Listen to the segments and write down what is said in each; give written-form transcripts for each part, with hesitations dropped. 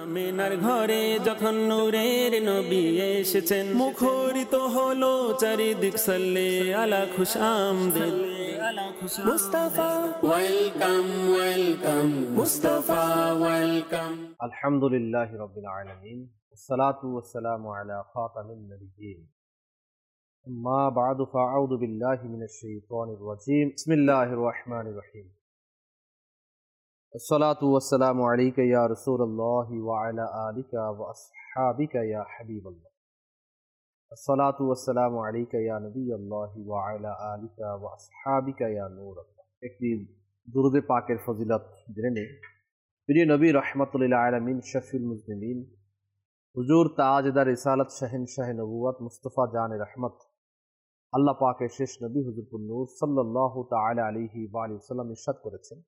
আমিনার ঘরে যখন নূরের নবী এসেছেন, মুখরিত হলো চারিদিক সাল্লে আলা খুশ আমদেদ Mustafa welcome welcome Mustafa welcome. আলহামদুলিল্লাহি রাব্বিল আলামিন, ওয়াসসালাতু ওয়াসসালামু আলা খাতামিন নাবিয়্যিন, আম্মা বা'দু, ফাআউযু বিল্লাহি মিনাশ শাইতানির রাজীম। বিসমিল্লাহির রাহমানির রহিম। আসসালাতু ওয়াসসালামু আলাইকা ইয়া রাসূলুল্লাহি ওয়া আলা আলিকা ওয়া আসহাবিকা ইয়া হাবিবাল্লাহ। আসসালাতু ওয়াসসালামু আলাইকা ইয়া নবিয়াল্লাহি ওয়া আলা আলিকা ওয়া আসহাবিকা ইয়া নূরাল্লাহ। একটি দুরূদে পাকের ফজিলত জেনে নেই। প্রিয় নবী রাহমাতুল লিল আলামিন, শফিউল মুজনিবিন, হুজুর তাজদার রিসালাত, শাহিনশাহ নবুয়ত, মুস্তাফা জান রহমত, আল্লাহ পাকের শেষ নবী হুজুর নূর সাল্লাল্লাহু তাআলা আলাইহি ওয়া আলিহি ওয়াসাল্লাম ইরশাদ করেছেন,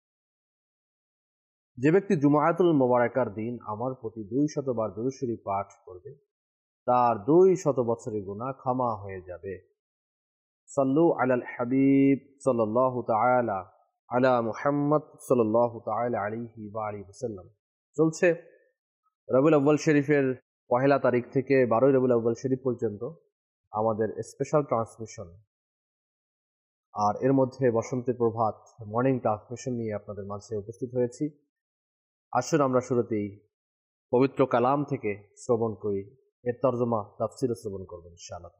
যে ব্যক্তি জুমাতুল মুবারাকার দিন আমার প্রতি 200 বার দুরূদ শরীফ পাঠ করবে, তার 200 বছরের গুনাহ ক্ষমা হয়ে যাবে। সাল্লু আলাল হাবিব সাল্লাল্লাহু তাআলা আলা মুহাম্মদ সাল্লাল্লাহু তাআলা আলাইহি ওয়া আলিহি ওয়াসাল্লাম। চলছে রবিউল আউয়াল শরীফের 1 তারিখ থেকে 12 রবিউল আউয়াল শরীফ পর্যন্ত আমাদের স্পেশাল ট্রান্সমিশন, আর এর মধ্যে বসন্তের প্রভাত মর্নিং ট্রান্সমিশন নিয়ে আপনাদের মাঝে উপস্থিত হয়েছি। আসুন আমরা শুরুতেই পবিত্র কালাম থেকে শ্রবণ করি, এর তরজমা তাফসীর শ্রবণ করব ইনশাআল্লাহ।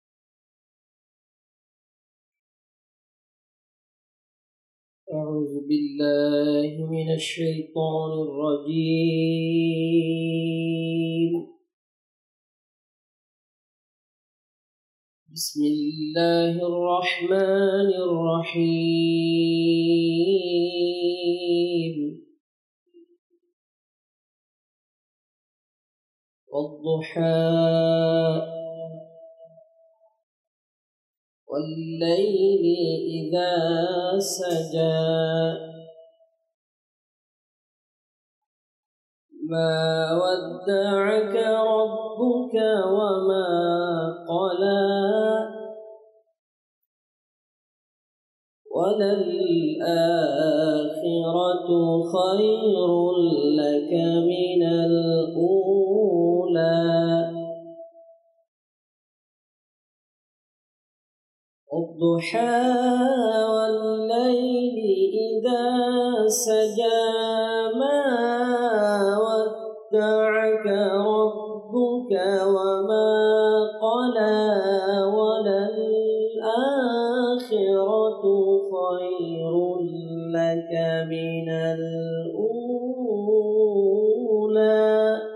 أعوذ بالله من الشيطان الرجيم. بسم الله الرحمن الرحيم. والضحى والليل إذا سجى ما ودعك ربك وما قلى وللآخرة خير لك من الأولى. الضحى والليل إذا سجى ما ودعك ربك وما قلى وللآخرة خير لك من الأولى.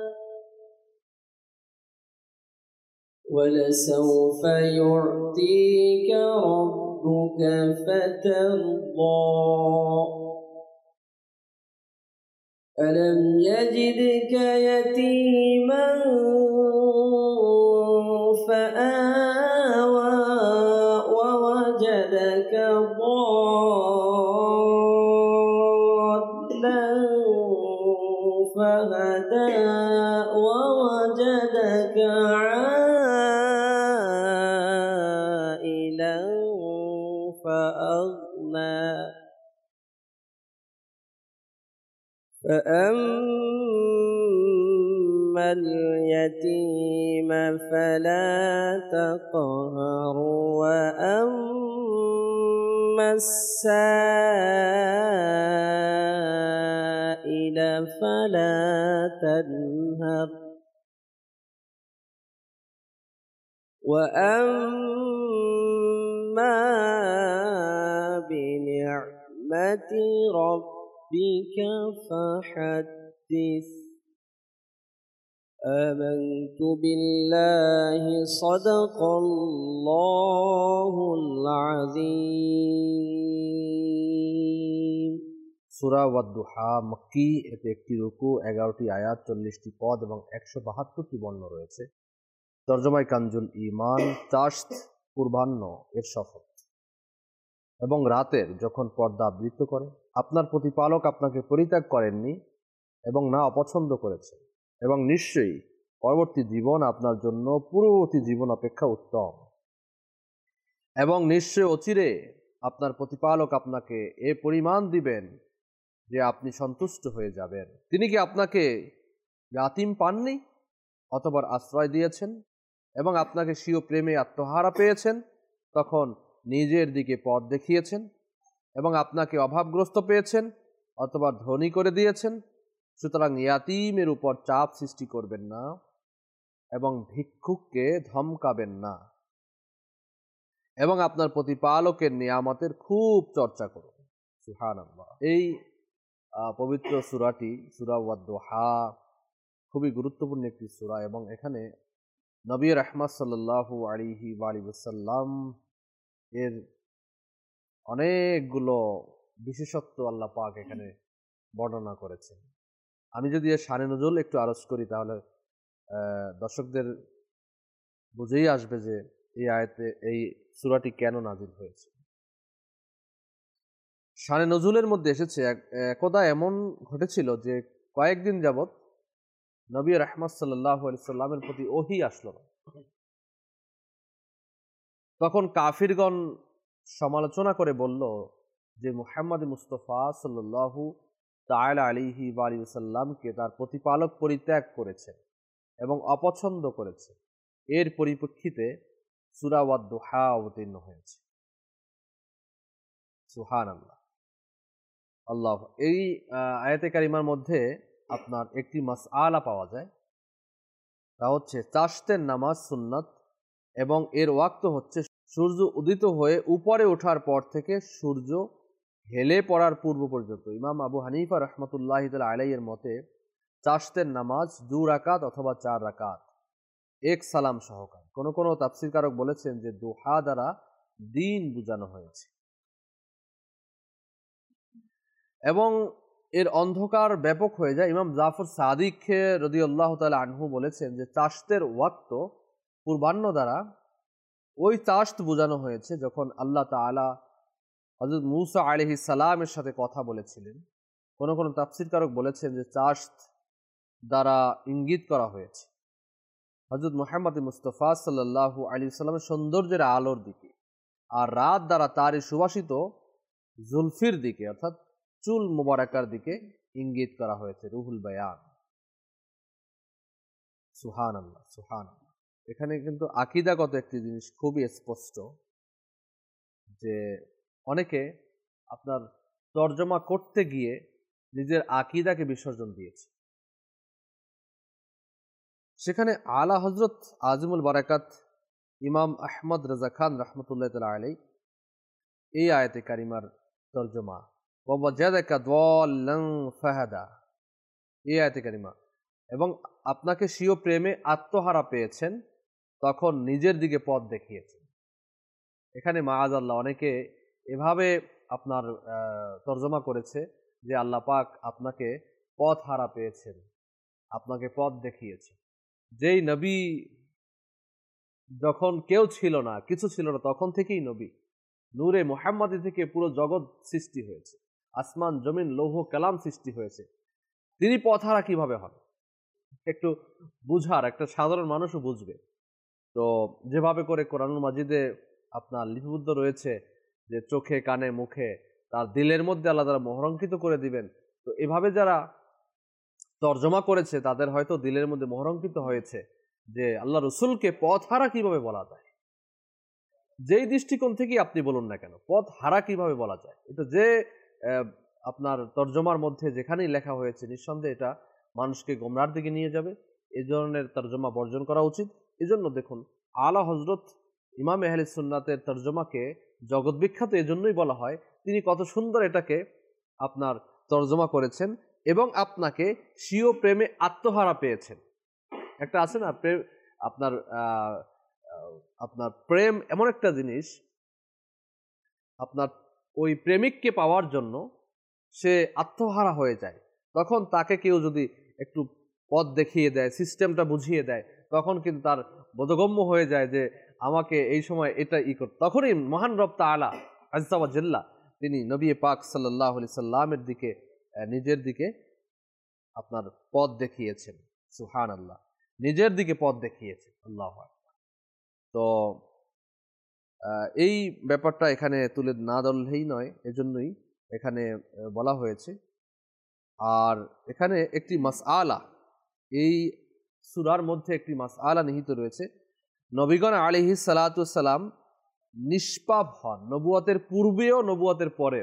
ولسوف يعطيك ربك فترضى. ألم يجدك يتيما فآوى ووجدك ضالا فهدى ووجدك عائلا فأغنى. فأما اليتيم فلا تقهر وأما السائل فلا تنهر وأما بنعمة ربك فحدث. آمنت بالله صدق الله العظيم. সূরা ওয়াদ-দুহা মক্কি, এতে একটি রুকু, 11টি আয়াত, 40টি পদ এবং 172টি বর্ণ রয়েছে। তরজমায় কানজুল ঈমান, চাশত পূর্বাহ্ন এর শপথ এবং রাতের যখন পর্দা আবৃত করে, আপনার প্রতিপালক আপনাকে পরিত্যাগ করেননি এবং না অপছন্দ করেছে, এবং নিশ্চয়ই পরবর্তী জীবন আপনার জন্য পূর্ববর্তী জীবন অপেক্ষা উত্তম, এবং নিশ্চয় অচিরে আপনার প্রতিপালক আপনাকে এ পরিমাণ দিবেন যে আপনি সন্তুষ্ট হয়ে যাবেন। তিনি কি আপনাকে ইয়াতিম পাননি, অতবার আশ্রয় দিয়েছেন এবং আপনাকে স্বীয় প্রেমে আত্মহারা পেয়েছেন, তখন নিজের দিকে পথ দেখিয়েছেন, এবং আপনাকে অভাবগ্রস্ত পেয়েছেন অথবা ধনী করে দিয়েছেন। সুতরাং ইয়াতিমের উপর চাপ সৃষ্টি করবেন না এবং ভিক্ষুককে ধমকাবেন না, এবং আপনার প্রতিপালকের নিয়ামতের খুব চর্চা করুন। সুবহানাল্লাহ। এই পবিত্র সূরাটি সূরা ওয়াদ-দুহা খুবই গুরুত্বপূর্ণ একটি সূরা, এবং এখানে নবী রাহমাত সাল্লাল্লাহু আলাইহি ওয়া আলিহি ওয়াসাল্লাম এর অনেকগুলো বিশেষত্ব আল্লাহ পাক এখানে বর্ণনা করেছেন। আমি যদি এর শানে নজুল একটু আরজ করি, তাহলে দর্শকদের বুঝেই আসবে যে এই আয়াতে এই সূরাটি কেন নাজিল হয়েছে। শানে নজুলের মধ্যে এসেছে, একদা এমন ঘটেছিল যে কয়েকদিন যাবৎ নবী রাহমাত সাল্লাল্লাহু আলাইহি সাল্লামের প্রতি ওহী আসলো না। তখন কাফিরগণ সমালোচনা করে বলল যে মুহাম্মদ মুস্তাফা সাল্লাল্লাহু তাআলা আলাইহি ওয়া আলিহি ওয়াসাল্লামকে তার প্রতিপালক পরিত্যাগ করেছেন এবং অপছন্দ করেছে। এর পরিপ্রেক্ষিতে সূরা ওয়াদ-দুহা অবতীর্ণ হয়েছে। সুবহানাল্লাহ। আল্লাহ। এই আয়াতে কারিমার মধ্যে আপনার একটি মাসআলা পাওয়া যায়, তা হচ্ছে চাশতের নামাজ সুন্নাত এবং এর ওয়াক্ত হচ্ছে সূর্য উদিত হয়ে উপরে ওঠার পর থেকে সূর্য হেলে পড়ার পূর্ব পর্যন্ত। ইমাম আবু হানিফা রাহমাতুল্লাহি তাআলা আলাইহির মতে চাশতের নামাজ 2 রাকাত অথবা 4 রাকাত এক সালাম সহকারে। কোনো কোনো তাফসীরকারক বলেছেন যে দুহা দ্বারা দিন বোঝানো হয়েছে, এবং এর অন্ধকার ব্যাপক হয়ে যায়। ইমাম জাফর সাদিক রাদিয়াল্লাহু তাআলা আনহু বলেছেন যে চাশতের ওয়াক্ত পূর্বাহ্ন দ্বারা ওই চাশত বোঝানো হয়েছে যখন আল্লাহ তাআলা হযরত মূসা আলাইহিস সালামের সাথে কথা বলেছিলেন। কোনো কোনো তাফসীরকারক বলেছেন যে চাশত দ্বারা ইঙ্গিত করা হয়েছে হযরত মুহাম্মদ মুস্তাফা সাল্লাল্লাহু আলাইহি ওয়াসাল্লামের সৌন্দর্যের আলোর দিকে, আর রাত দ্বারা তারই সুবাসিত জুলফির দিকে অর্থাৎ চুল মুবারাকার দিকে ইঙ্গিত করা হয়েছে। রুহুল বায়ান। সুবহানাল্লাহ, সুবহানাল্লাহ। এখানে কিন্তু আকীদাগত একটি জিনিস খুবই স্পষ্ট, যে অনেকে আপনার তরজমা করতে গিয়ে নিজের আকীদাকে বিসর্জন দিয়েছে। সেখানে আলা হযরত আজিমুল বারাকাত ইমাম আহমদ রাজা খান রাহমাতুল্লাহি তাআলা আলাইহি এই আয়াতে কারিমার তরজমা ওয়াজাদাকা দাল্লান ফাহাদা, এই আয়াতে কারিমা, এবং আপনাকে স্বীয় প্রেমে আত্মহারা পেয়েছেন তখন নিজের দিকে পথ দেখিয়েছেন। এখানে মাআযাল্লাহ অনেকে এভাবে আপনার তরজমা করেছে যে আল্লাহ পাক আপনাকে পথ হারা পেয়েছেন, আপনাকে পথ দেখিয়েছেন। যেই নবী যখন কেউ ছিল না, কিছু ছিল না, তখন থেকেই নবী নূরে মুহাম্মাদি থেকে পুরো জগৎ সৃষ্টি হয়েছে, আসমান জমিন লৌহ কালাম সৃষ্টি হয়েছে। তিনি পথহারা কিভাবে হন? একটু বুঝার, একটা সাধারণ মানুষও বুঝবে। তো যেভাবে করে কোরআনুল মাজিদে আপনার লিপিবদ্ধ রয়েছে যে চোখে কানে মুখে তার দিলের মধ্যে আল্লাহ তাআলা মোহরাঙ্কিত করে দিবেন, তো এভাবে যারা তর্জমা করেছে তাদের হয়তো দিলের মধ্যে মোহরাঙ্কিত হয়েছে যে আল্লাহ রসুলকে পথহারা কিভাবে বলা যায়। যেই দৃষ্টিকোণ থেকেই আপনি বলুন না কেন, পথ হারা কিভাবে বলা যায়, এটা যে আপনার তর্জমার মধ্যে যেখানেই লেখা হয়েছে নিঃসন্দেহে এটা মানুষকে গোমরার দিকে নিয়ে যাবে। এই ধরনের তর্জমা বর্জন করা উচিত। এজন্য দেখুন আলা হযরত ইমাম আহলে সুন্নাতের তর্জমাকে জগৎ বিখ্যাত এজন্যই বলা হয়, তিনি কত সুন্দর এটাকে আপনার তর্জমা করেছেন এবং আপনাকে স্বীয় প্রেমে আত্মহারা পেয়েছেন। একটা আছে না আপনার আপনার প্রেম এমন একটা জিনিস, আপনার ওই প্রেমিককে পাওয়ার জন্য সে আত্মহারা হয়ে যায়। তখন তাকে কেউ যদি একটু পথ দেখিয়ে দেয়, সিস্টেমটা বুঝিয়ে দেয়, তখন কিন্তু তার বোধগম্য হয়ে যায় যে আমাকে এই সময় এটা করতে। তখনই মহান রব তাআলা আযজা ওয়া জাল্লা তিনি নবী পাক সাল্লাল্লাহু আলাইহি সাল্লামের দিকে নিজের দিকে আপনার পথ দেখিয়েছেন। সুবহানাল্লাহ, নিজের দিকে পথ দেখিয়েছেন। আল্লাহু আকবার। তো এই ব্যাপারটা এখানে তুলে না ধরলেই নয়, এজন্যই এখানে বলা হয়েছে। আর এখানে একটি মাসআলা এই সূরার মধ্যে একটি মাসআলা নিহিত রয়েছে। নবীগণ আলাইহিস সালাতু ওয়াস সালাম নিষ্পাপ হন, নবুয়তের পূর্বেও নবুয়তের পরেও।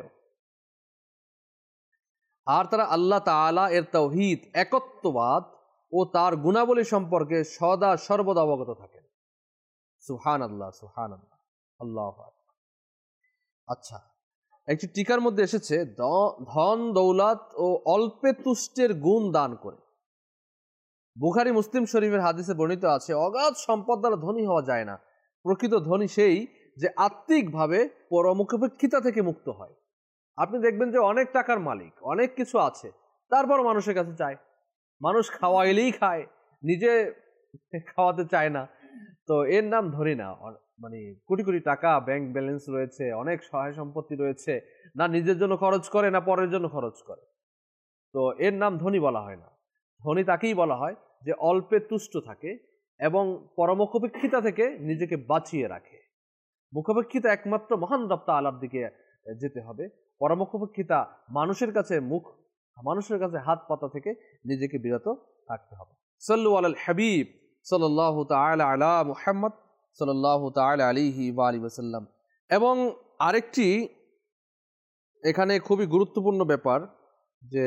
আর তারা আল্লাহ তাআলা এর তাওহীদ, একত্ববাদ ও তার গুণাবলী সম্পর্কে সদা সর্বদা অবগত থাকেন। সুবহানাল্লাহ, সুবহানাল্লাহ, আল্লাহু আকবার। আচ্ছা, একটি টিকার মধ্যে এসেছে ধন দৌলত ও অল্পে তুষ্টের গুণ দান করে। বুখারী মুসলিম শরীফের হাদিসে বর্ণিত আছে, অগাধ সম্পদ দ্বারা ধনী হওয়া যায় না। প্রকৃত ধনী সেই যে আত্মিকভাবে পরমুখাপেক্ষিতা থেকে মুক্ত হয়। আপনি দেখবেন যে অনেক টাকার মালিক, অনেক কিছু আছে, তারপর মানুষের কাছে চায়। মানুষ খাওয়াইলেই খায়, নিজে খাওয়াতে চায় না। তো এর নাম ধনী না। মানে কোটি কোটি টাকা ব্যাংক ব্যালেন্স রয়েছে, অনেক সহায় সম্পত্তি রয়েছে, না নিজের জন্য খরচ করে না পরের জন্য খরচ করে, তো এর নাম ধনী বলা হয় না। ধনী তাকেই বলা হয় যে অল্পে তুষ্ট থাকে এবং পরমুখাপেক্ষিতা থেকে নিজেকে বাঁচিয়ে রাখে। মুখাপেক্ষিতা একমাত্র মহান রব তাআলার দিকে যেতে হবে। পরমুখাপেক্ষিতা মানুষের কাছে মানুষের কাছে হাত পাতা থেকে নিজেকে বিরত থাকতে হবে। সাল্লু আলাল হাবিব সাল্লাল্লাহু তাআলা আলা মুহাম্মদ সাল্লাল্লাহু তাআলা আলাইহি ওয়া আলিহি ওয়াসাল্লাম। এবং আরেকটি এখানে খুবই গুরুত্বপূর্ণ ব্যাপার যে,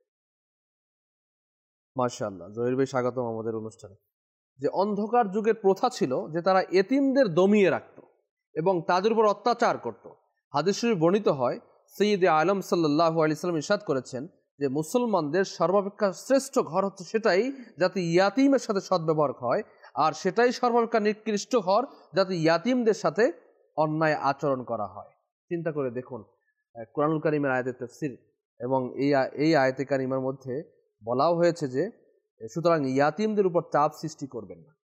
মাশাআল্লাহ জহির ভাই স্বাগতম আমাদের অনুষ্ঠানে, যে অন্ধকার যুগের প্রথা ছিল যে তারা এতিমদের দমিয়ে রাখত এবং তাদের উপর অত্যাচার করত। হাদিস শরীফে বর্ণিত হয়, সাইয়্যিদে আলম সাল্লাল্লাহু আলাইহি সাল্লাম ইরশাদ করেছেন যে মুসলমানদের সর্বাপেক্ষা শ্রেষ্ঠ ঘর হচ্ছে সেটাই যাতে ইয়াতিমের সাথে সদ্ব্যবহার হয়, আর সেটাই সর্বাপেক্ষা নিকৃষ্ট ঘর যাতে ইয়াতিমদের সাথে অন্যায় আচরণ করা হয়। চিন্তা করে দেখুন, কোরআনুল কারীমের আয়াতের তাফসীর এবং এই আয়াতে কারিমার মধ্যে বলাও হয়েছে যে সুতরাং ইয়াতিমদের উপর চাপ সৃষ্টি করবেন না।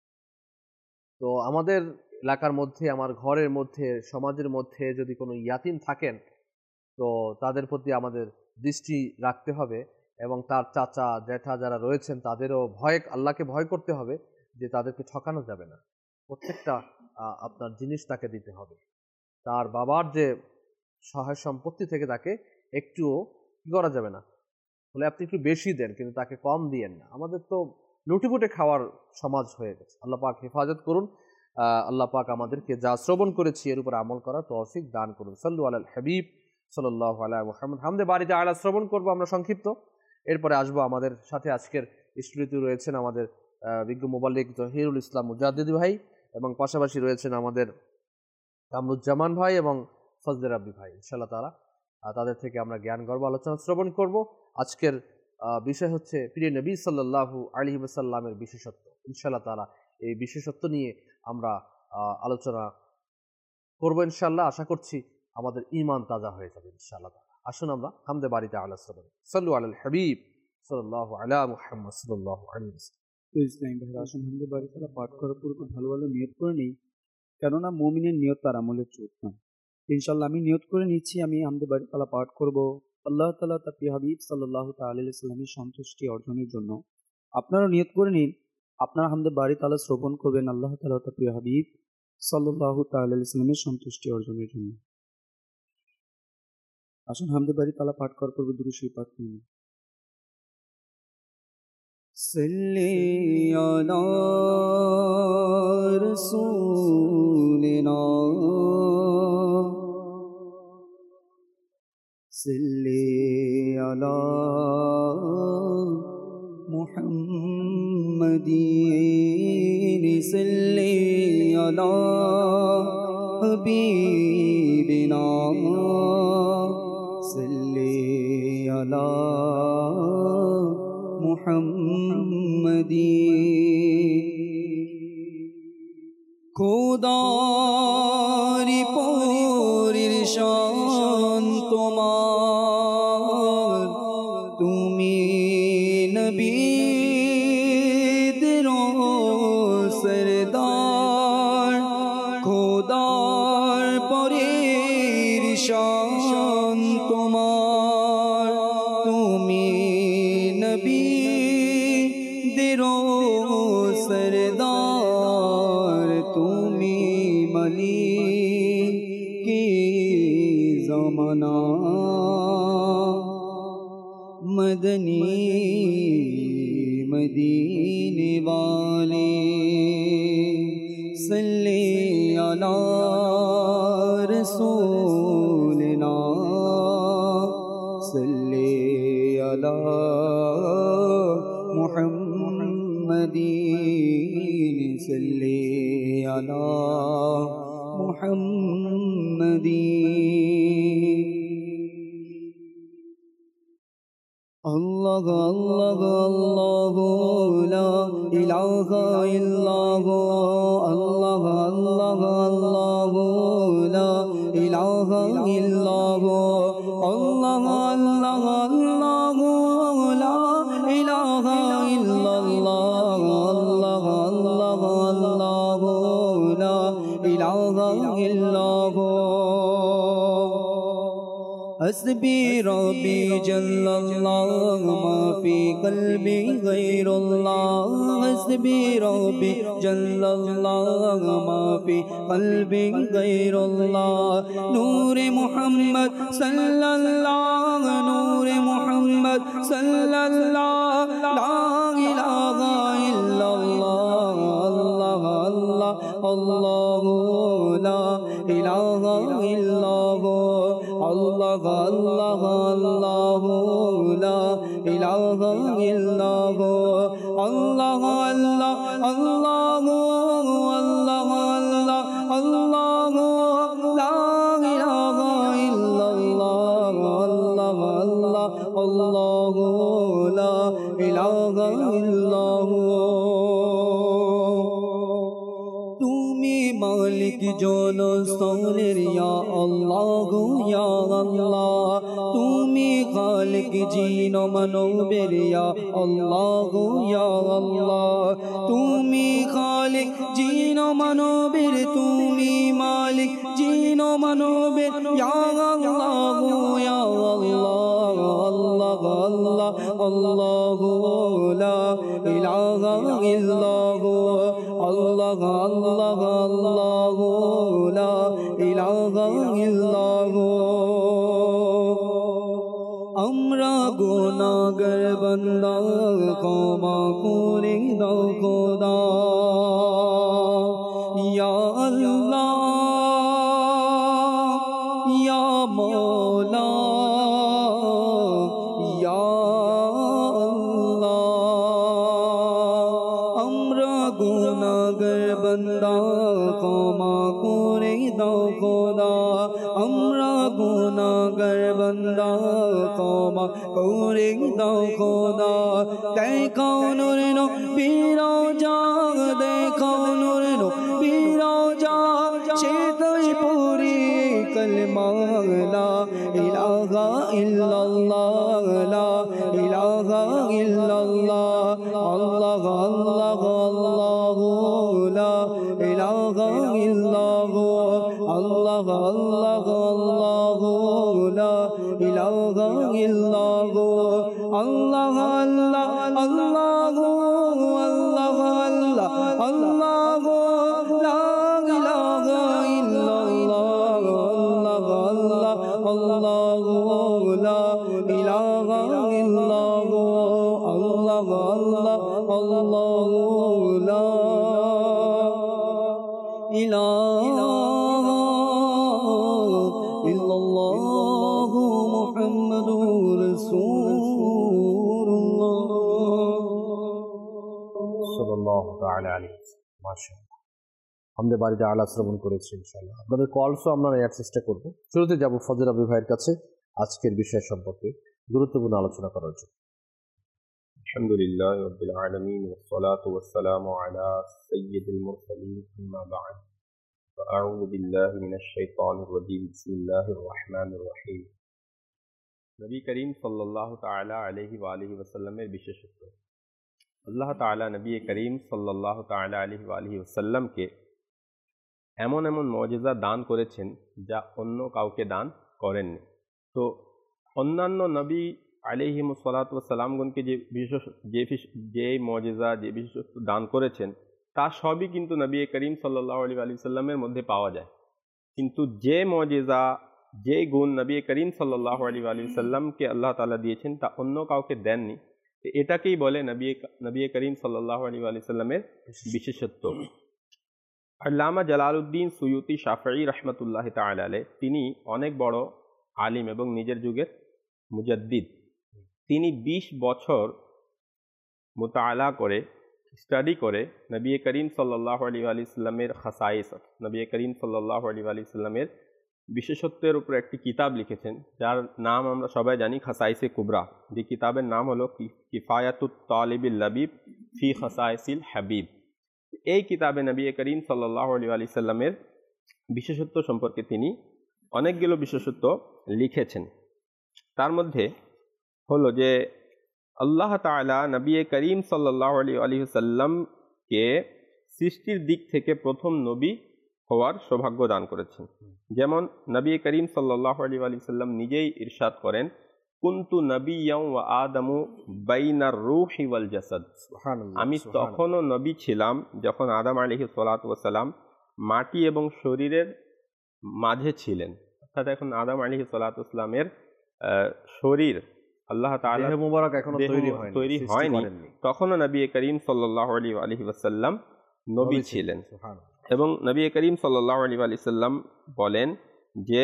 তো আমাদের এলাকার মধ্যে, আমার ঘরের মধ্যে, সমাজের মধ্যে যদি কোনো ইয়াতিম থাকেন, তো তাদের প্রতি আমাদের দৃষ্টি রাখতে হবে এবং তার চাচা জ্যাঠা যারা রয়েছেন তাদেরও আল্লাহকে ভয় করতে হবে যে তাদেরকে ঠকানো যাবে না। প্রত্যেকটা আপনার জিনিস তাকে দিতে হবে। তার বাবার যে সহায় সম্পত্তি থেকে তাকে একটুও কি করা যাবে না, বলে আপনি একটু বেশি দেন কিন্তু তাকে কম দিয়েন না। আমাদের তো লুটিপুটে খাওয়ার সমাজ হয়ে গেছে। আল্লাহ পাক হেফাজত করুন। আল্লাহ পাক আমাদেরকে যা শ্রবণ করেছি এর উপর আমল করার তৌফিক দান করুন। সাল্লু আলাল হাবিব সাল্লাল্লাহু আলাইহি মুহাম্মদ। হামদে বাড়িতে আলা শ্রবণ করবো আমরা সংক্ষিপ্ত, এরপরে আসবো। আমাদের সাথে আজকের স্টুডিওতে রয়েছেন আমাদের বিজ্ঞ মুবাল্লিগ জহিরুল ইসলাম মুজাদ্দিদি ভাই, এবং পাশাপাশি রয়েছেন আমাদের কামরুজ্জামান ভাই এবং ফজলে রাব্বি ভাই। ইনশাআল্লাহ তাআলা তাদের থেকে আমরা জ্ঞান গর্ব আলোচনা শ্রবণ করব। আজকের বিষয় হচ্ছে প্রিয় নবী সাল্লাল্লাহু আলাইহি ওয়াসাল্লামের বিশেষত্ব। ইনশাআল্লাহ তাআলা এই বিশেষত্ব নিয়ে আমরা আলোচনা করব ইনশাআল্লাহ। আশা করছি আমাদের ঈমান তাজা হয়ে যাবে ইনশাআল্লাহ। আসুন আমরা হামদে বাড়িতে আলা শ্রবণ, সাল্লু আলাল হাবিব সাল্লাল্লাহু আলা মুহাম্মদ সাল্লাল্লাহু আলাইহি ওয়াসাল্লাম। আসুন হামদে বাড়িতে পাঠ করার পূর্বে ভালো ভালো নিয়ত করে নেই, কেননা মুমিনের নিয়ত তার আমলের চোট না। ইনশাআল্লাহ আমি নিয়ত করে নিচ্ছি, আমি হামদে বাড়ি তাআলা পাঠ করব আল্লাহ তাআলা তার প্রিয় হাবিব সাল্লাল্লাহু তাআলা আলাইহি ওয়াসাল্লামের সন্তুষ্টি অর্জনের জন্য। আপনারা নিয়ত করে নিন, আপনারা হামদে বাড়ি তাআলা শ্রবণ করবেন আল্লাহ তাআলা তার প্রিয় হাবিব সাল্লাল্লাহু তাআলা আলাইহি ওয়াসাল্লামের সন্তুষ্টি অর্জনের জন্য। আসুন হামদে বাড়ি তাআলা পাঠ করার পূর্বে দুরূদ শরীফ পাঠ করুন। সাল্লি আলা রাসূলিনা সাল্লি আলা মুহাম্মাদিন সাল্লি আলা হাবিবিনা সাল্লি আলা মুহাম্মাদিন। খোদারি পরির শান তোমার, তুমি নবীদের সরদার। খোদার পরির শান তোমার, তুমি নবীদের সরদার। তুমি মালিকি জামানা, মদনী मदीने वाले सल्ले अला रसूलना सल्ले अला मुहम्मदीन सल्ले अला मुहम्मदीन। अल्लाह अल्लाह अल्लाह ला इलाहा इल्लल्लाह अल्लाह अल्लाह अल्लाह ला इलाहा इल्लल्लाह अल्लाह अल्लाह अल्लाह ला इलाहा इल्लल्लाह अल्लाह अल्लाह अल्लाह ला इलाहा इल्लल्लाह। हस्बी रब्बी जल्लल्लाह मा फी क़ल्बी गैरुल्लाह हस्बी रब्बी जल्लल्लाह मा फी क़ल्बी गैरुल्लाह। नूर मुहम्मद सल्लल्लाह नूर मुहम्मद सल्लल्लाह ला इलाहा इल्लल्लाह अल्लाह अल्लाह अल्लाह ला इलाहा इल्लल्लाह अल्लाह अल्लाह अल्लाह ला इलाहा इल्लल्लाह अल्लाह अल्लाह अल्लाह अल्लाह अल्लाह अल्लाह ला इलाहा इल्लल्लाह अल्लाह अल्लाह अल्लाह ला इलाहा इल्लल्लाह। मालिक जोनो सोनेर या अल्लाह या अल्लाह तुमी खालिक जीनो मनोबेर या अल्लाह या अल्लाह तुमी खालिक जीनो मनोबेर तुमी मालिक जीनो मनोबेर या अल्लाह या अल्लाह अल्लाह अल्लाह अल्लाह ला इलाहा इल्लल्लाह अल्लाह अल्लाह अल्लाह ला इलाहा इल्लल्लाह। আমরা গুনাহগার বান্দা ক্ষমা করে দাও খোদা ইয়া আল্লাহ ইয়া মওলা ইয়া গুনাহগার বান্দা ক্ষমা করে দাও খোদা আমরা গুনাহগার বান্দা ক্ষমা করে দাও খোদা। দেখাও নূর নবীর রওজা দেখাও নূর নবীর রওজা সে তুই পড়ি কলমা লা ইলাহা ইল্লাল্লাহ লা ইলাহা ইল্লাল্লাহ আল্লাহ আল্লাহ আল্লাহ লা ইলাহা ইল্লাল্লাহ আল্লাহ আল্লাহ আল্লাহ লা ইলাহা ইল্লাল্লাহ আল্লাহ আল্লাহ আল্লাহ আল্লাহ আল্লাহ আল্লাহ লা ইলাহা ইল্লাল্লাহ আল্লাহ আল্লাহ আল্লাহ লা ইলাহা ইল্লাল্লাহ আল্লাহ আল্লাহ আল্লাহ লা ইলাহা ইল্লাল্লাহ মুহাম্মাদুর রাসূলুল্লাহ সাল্লাল্লাহু তাআলা আলাইহি মাশাআল্লাহ। আমাদের বাড়িতে আলা শ্রবণ করেছি ইনশাআল্লাহ। আপনাদের কলসও আমরা নেওয়ার চেষ্টা করব। শুরুতে যাব ফজর আবি ভাইয়ের কাছে আজকের বিষয় সম্পর্কে গুরুত্বপূর্ণ আলোচনা করার জন্য। আলহামদুলিল্লাহ রাব্বিল আলামিন ওয়াসসালাতু ওয়াসসালামু আলা সাইয়্যিদিল মুরসালিন আম্মা বা'দ আউযু বিল্লাহি মিনাশ শাইতানির রাজীম বিসমিল্লাহির রহমানির রহিম। নবী করিম সাল্লাল্লাহু তাআলা আলাইহি ওয়া আলিহি ওয়াসাল্লামের বিশেষত্ব। আল্লাহ তাআলা নবী করিম সাল্লাল্লাহু তাআলা আলাইহি ওয়া আলিহি ওয়াসাল্লামকে এমন এমন মুজিজা দান করেছেন যা অন্য কাউকে দান করেননি। তো অন্যান্য নবী আলাইহিমুসসালাতু ওয়াসসালামগণকে যে মুজিজা যে বিশেষত্ব দান করেছেন তা সবই কিন্তু নবী করিম সাল্লাল্লাহু আলাইহি ওয়াসাল্লামের মধ্যে পাওয়া যায়। কিন্তু যে মুজিজা যে গুণ নবী করিম সাল্লাল্লাহু আলাইহি ওয়াসাল্লামকে আল্লাহ তাআলা দিয়েছেন তা অন্য কাউকে দেননি। এটাকেই বলে নবী করিম সাল্লাল্লাহু আলাইহি ওয়া সাল্লামের বিশেষত্ব। আল্লামা জালালউদ্দিন সুয়ুতি শাফিঈ রাহমাতুল্লাহি তাআলা আলাইহি, তিনি অনেক বড় আলিম এবং নিজের যুগের মুজাদ্দিদ। তিনি 20 বছর মুতাআলা করে, স্টাডি করে নবী করিম সাল্লাল্লাহু আলাইহি ওয়া সাল্লামের খাসাইস, নবী করিম সাল্লাল্লাহু আলাইহি ওয়া সাল্লামের বিশেষত্বের উপর একটি কিতাব লিখেছেন, যার নাম আমরা সবাই জানি খাসাইসে কুবরা। যে কিতাবের নাম হলো কিফায়াতুত তালিবিল লাবিব ফি খাসাইসিল হাবিব। এই কিতাবে নবী করিম সাল্লাল্লাহু আলাইহি ওয়া সাল্লামের বিশেষত্ব সম্পর্কে তিনি অনেকগুলো বিশেষত্ব লিখেছেন। তার মধ্যে হলো যে আল্লাহ তাআলা নবী করিম সাল্লাল্লাহু আলাইহি সাল্লামকে সৃষ্টির দিক থেকে প্রথম নবী হওয়ার সৌভাগ্য দান করেছেন। যেমন নবী করিম সাল্লাল্লাহু আলাইহি সাল্লাম নিজেই ইরশাদ করেন, কুনতু নবিয়্যান ওয়া আদামু বাইনার রূহি ওয়াল জাসাদ। আমি তখনও নবী ছিলাম যখন আদম আলাইহিস সালাতু ওয়াস সালাম মাটি এবং শরীরের মাঝে ছিলেন। অর্থাৎ এখন আদম আলাইহিস সালাতু ওয়াস সালামের শরীর আল্লাহ তাআলা দেহ মুবারক এখনো তৈরি হয়নি, তখনও নবী করিম সাল্লাল্লাহু আলাইহি ওয়াসাল্লাম নবী ছিলেন। এবং নবী করিম সাল্লাল্লাহু আলাইহি ওয়াসাল্লাম বলেন যে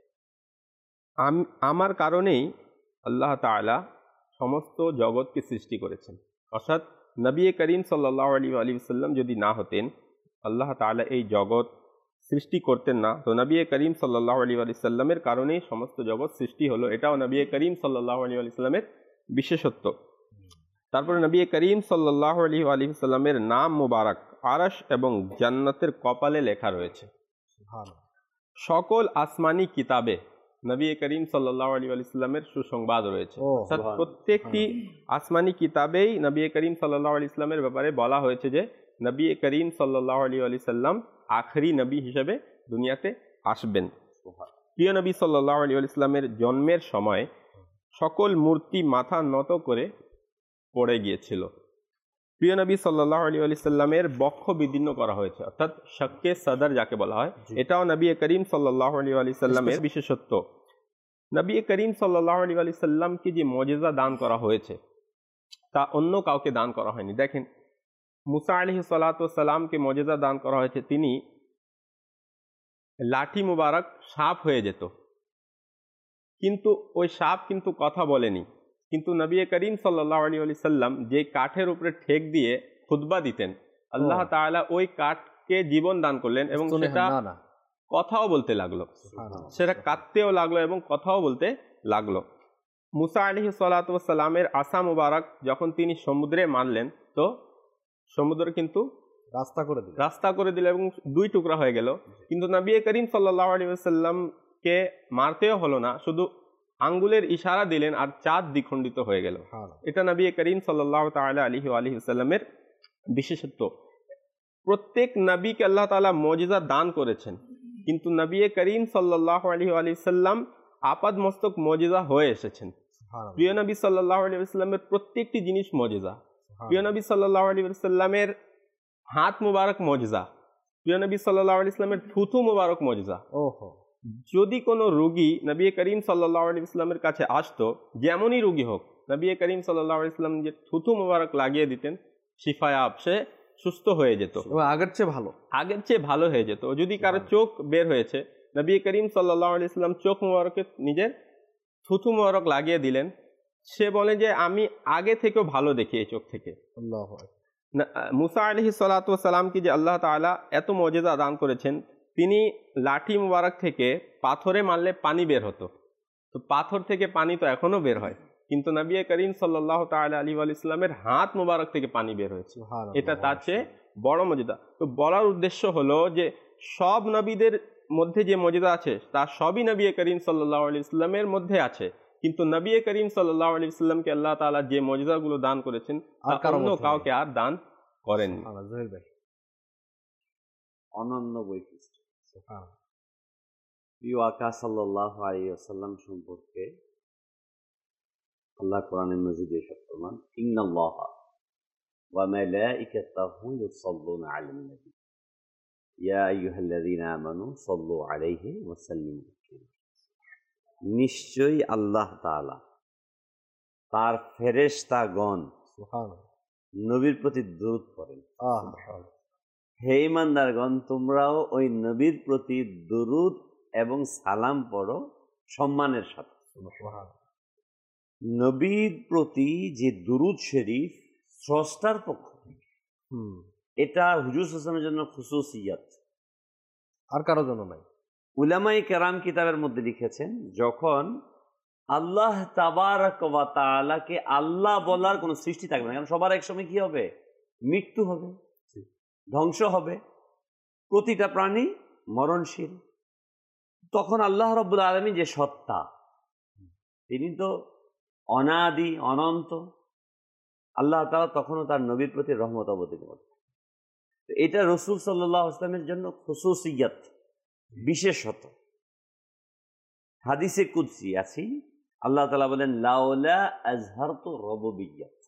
আমার কারণেই আল্লাহ তাআলা সমস্ত জগৎকে সৃষ্টি করেছেন। অর্থাৎ নবী করিম সাল্লাল্লাহু আলাইহি ওয়াসাল্লাম যদি না হতেন, আল্লাহ তাআলা এই জগৎ সৃষ্টি করতেন না। তো নবী করিম সাল্লাল্লাহু আলাইহি ওয়াসাল্লামের কারণেই সমস্ত জগৎ সৃষ্টি হলো। এটাও নবী করিম সাল্লাল্লাহু আলাইহি ওয়াসাল্লামের বিশেষত্ব। তারপরে নবী করিম সাল্লাল্লাহু আলাইহি ওয়াসাল্লামের নাম মুবারক আরশ এবং জান্নাতের কপালে লেখা রয়েছে। সকল আসমানি কিতাবে নবী করিম সাল্লাল্লাহু আলাইহি ওয়াসাল্লামের সুসংবাদ রয়েছে। অর্থাৎ প্রত্যেকটি আসমানি কিতাবেই নবী করিম সাল্লাল্লাহু আলাইহি ওয়াসাল্লামের ব্যাপারে বলা হয়েছে যে নবী করিম সাল্লাল্লাহু আলাইহি ওয়াসাল্লাম আখেরি নবী হিসেবে দুনিয়াতে আসবেন। প্রিয় নবী সাল্লাল্লাহু আলাইহি ওয়াসাল্লামের জন্মের সময় সকল মূর্তি মাথা নত করে পড়ে গিয়েছিল। প্রিয় নবী সাল্লাল্লাহু আলাইহি ওয়াসাল্লামের বক্ষ বিদীর্ণ করা হয়েছে, অর্থাৎ শাক্কে সদর যাকে বলা হয়, এটাও নবী করিম সাল্লাল্লাহু আলাইহি ওয়াসাল্লামের বিশেষত্ব। নবী করিম সাল্লাল্লাহু আলাইহি ওয়াসাল্লামকে যে মুজিজা দান করা হয়েছে তা অন্য কাউকে দান করা হয়নি। দেখেন, মুসা আলাইহিস সালাতু ওয়াস সালামকে মুজিজা দান করা হয়েছে, তিনি লাঠি মুবারক সাপ হয়ে যেত, কিন্তু ওই সাপ কিন্তু কথা বলেনি। কিন্তু নবী করিম সাল্লাল্লাহু আলাইহি ওয়াসাল্লাম যে কাঠের উপরে ঠেক দিয়ে খুতবা দিতেন, আল্লাহ তাআলা ওই কাঠকে জীবন দান করলেন এবং সেটা কথাও বলতে লাগলো, সেটা কাঁদতেও লাগলো এবং কথাও বলতে লাগলো। মুসা আলাইহিস সালাতু ওয়াস সালামের আসা মুবারক যখন তিনি সমুদ্রে মারলেন, তো সমুদ্র কিন্তু রাস্তা করে দিল এবং দুই টুকরা হয়ে গেল। কিন্তু নবী করিম সাল্লাল্লাহু আলাইহি ওয়াসাল্লামকে মারতেও হলো না, শুধু আঙ্গুলের ইশারা দিলেন আর চাঁদ দ্বিখণ্ডিত হয়ে গেল। এটা নবী করিম সাল্লাল্লাহু তাআলা আলাইহি ওয়াসাল্লামের বিশেষত্ব। প্রত্যেক নবীকে আল্লাহ তাআলা মুজিজা দান করেছেন, কিন্তু নবী করিম সাল্লাল্লাহু আলাইহি ওয়াসাল্লাম আপাদ মস্তক মুজিজা হয়ে এসেছেন। প্রিয় নবী সাল্লাল্লাহু আলাইহি ওয়াসাল্লামের প্রত্যেকটি জিনিস মুজিজা। প্রিয় নবী সাল্লাল্লাহু আলাইহি ওয়াসাল্লামের হাত মুবারক মুজিজা, প্রিয় নবী সাল্লাল্লাহু আলাইহি ওয়াসাল্লামের থুথু মুবারক মুজিজা। যদি কোনো রোগী নবী করিম সাল্লাল্লাহু আলাইহি ওয়াসাল্লামের কাছে আসতো, যেমনই রোগী হোক, নবী করিম সাল্লাল্লাহু আলাইহি ওয়াসাল্লাম যে থুথু মুবারক লাগিয়ে দিতেন, শিফায়াব, সে সুস্থ হয়ে যেত, আগের চেয়ে ভালো হয়ে যেত। যদি কারো চোখ বের হয়েছে, নবী করিম সাল্লাল্লাহু আলাইহি ওয়াসাল্লাম চোখ মুবারকে নিজের থুথু মুবারক লাগিয়ে দিলেন, সে বলে যে আমি আগে থেকেও ভালো দেখি এই চোখ থেকে। মুসা আলাইহিস সালাতু ওয়াস সালামকে যে আল্লাহ তাআলা এত মুজিজা দান করেছেন, তিনি লাঠি মুবারক থেকে পাথরে মারলে পানি বের হতো, তো পাথর থেকে পানি তো এখনো বের হয়, কিন্তু নবী করিম সাল্লাল্লাহু তাআলা আলাইহি ওয়াসাল্লামের হাত মুবারক থেকে পানি বের হয়েছে। এটা তার চেয়ে বড় মুজিজা। তো বলার উদ্দেশ্য হলো যে সব নবীদের মধ্যে যে মুজিজা আছে তা সবই নবী করিম সাল্লাল্লাহু আলাইহি ওয়াসাল্লামের মধ্যে আছে, কিন্তু নবী করিম সাল্লাল্লাহু আলাইহি ওয়াসাল্লামকে আল্লাহ তাআলা যে মুজিজাগুলো দান করেছেন তা অন্য কাউকে আর দান করেননি। অনন্য বৈশিষ্ট্য। প্রিয় আকা সাল্লাল্লাহু আলাইহি ওয়াসাল্লাম সম্পর্কে আল্লাহ কোরআনে মাজিদে ফরমান, ইন্নাল্লাহা ওয়া মালাইকাতাহু ইউসাল্লুনা আলান নবী ইয়া আইয়ুহাল্লাযীনা আমানু সাল্লু আলাইহি ওয়া সাল্লিমু তাসলিমা। নিশ্চয়ই আল্লাহ তাআলা তার ফেরেশতাগণ সুবহানাল্লাহ। নবীর প্রতি দরুদ পড়েন। আহ, হে ইমানদারগণ, তোমরাও ওই নবীর প্রতি দরুদ এবং সালাম পড়ো সম্মানের সাথে। সুবহানাল্লাহ। নবীর প্রতি যে দুরুদ শরীফ স্রষ্টার পক্ষ থেকে, হুম, এটা হুজুর সাল্লাল্লাহু আলাইহি ওয়াসাল্লামের জন্য খুসুসিয়াত। আর কারো জন্য নাই। উলামায়ে কেরাম কিতাবের মধ্যে লিখেছেন, যখন আল্লাহ তাবারক ওয়া তাআলাকে আল্লাহ বলার কোনো সৃষ্টি থাকবে না, কারণ সবার এক সময় কি হবে? মৃত্যু হবে, ধ্বংস হবে, প্রতিটা প্রাণী মরণশীল। তখন আল্লাহ রাব্বুল আলামিন যে সত্তা, তিনি তো অনাদি অনন্ত। আল্লাহ তাআলা তখনও তার নবীর প্রতি রহমত অবতীর্ণ করতেন। এটা রাসূল সাল্লাল্লাহু আলাইহি ওয়াসাল্লামের জন্য খুসুসিয়াত, বিশেষত। হাদিসে কুদসি আছে, আল্লাহ তাআলা বলেন, লাউলা আজহারতু রুবুবিয়্যাত,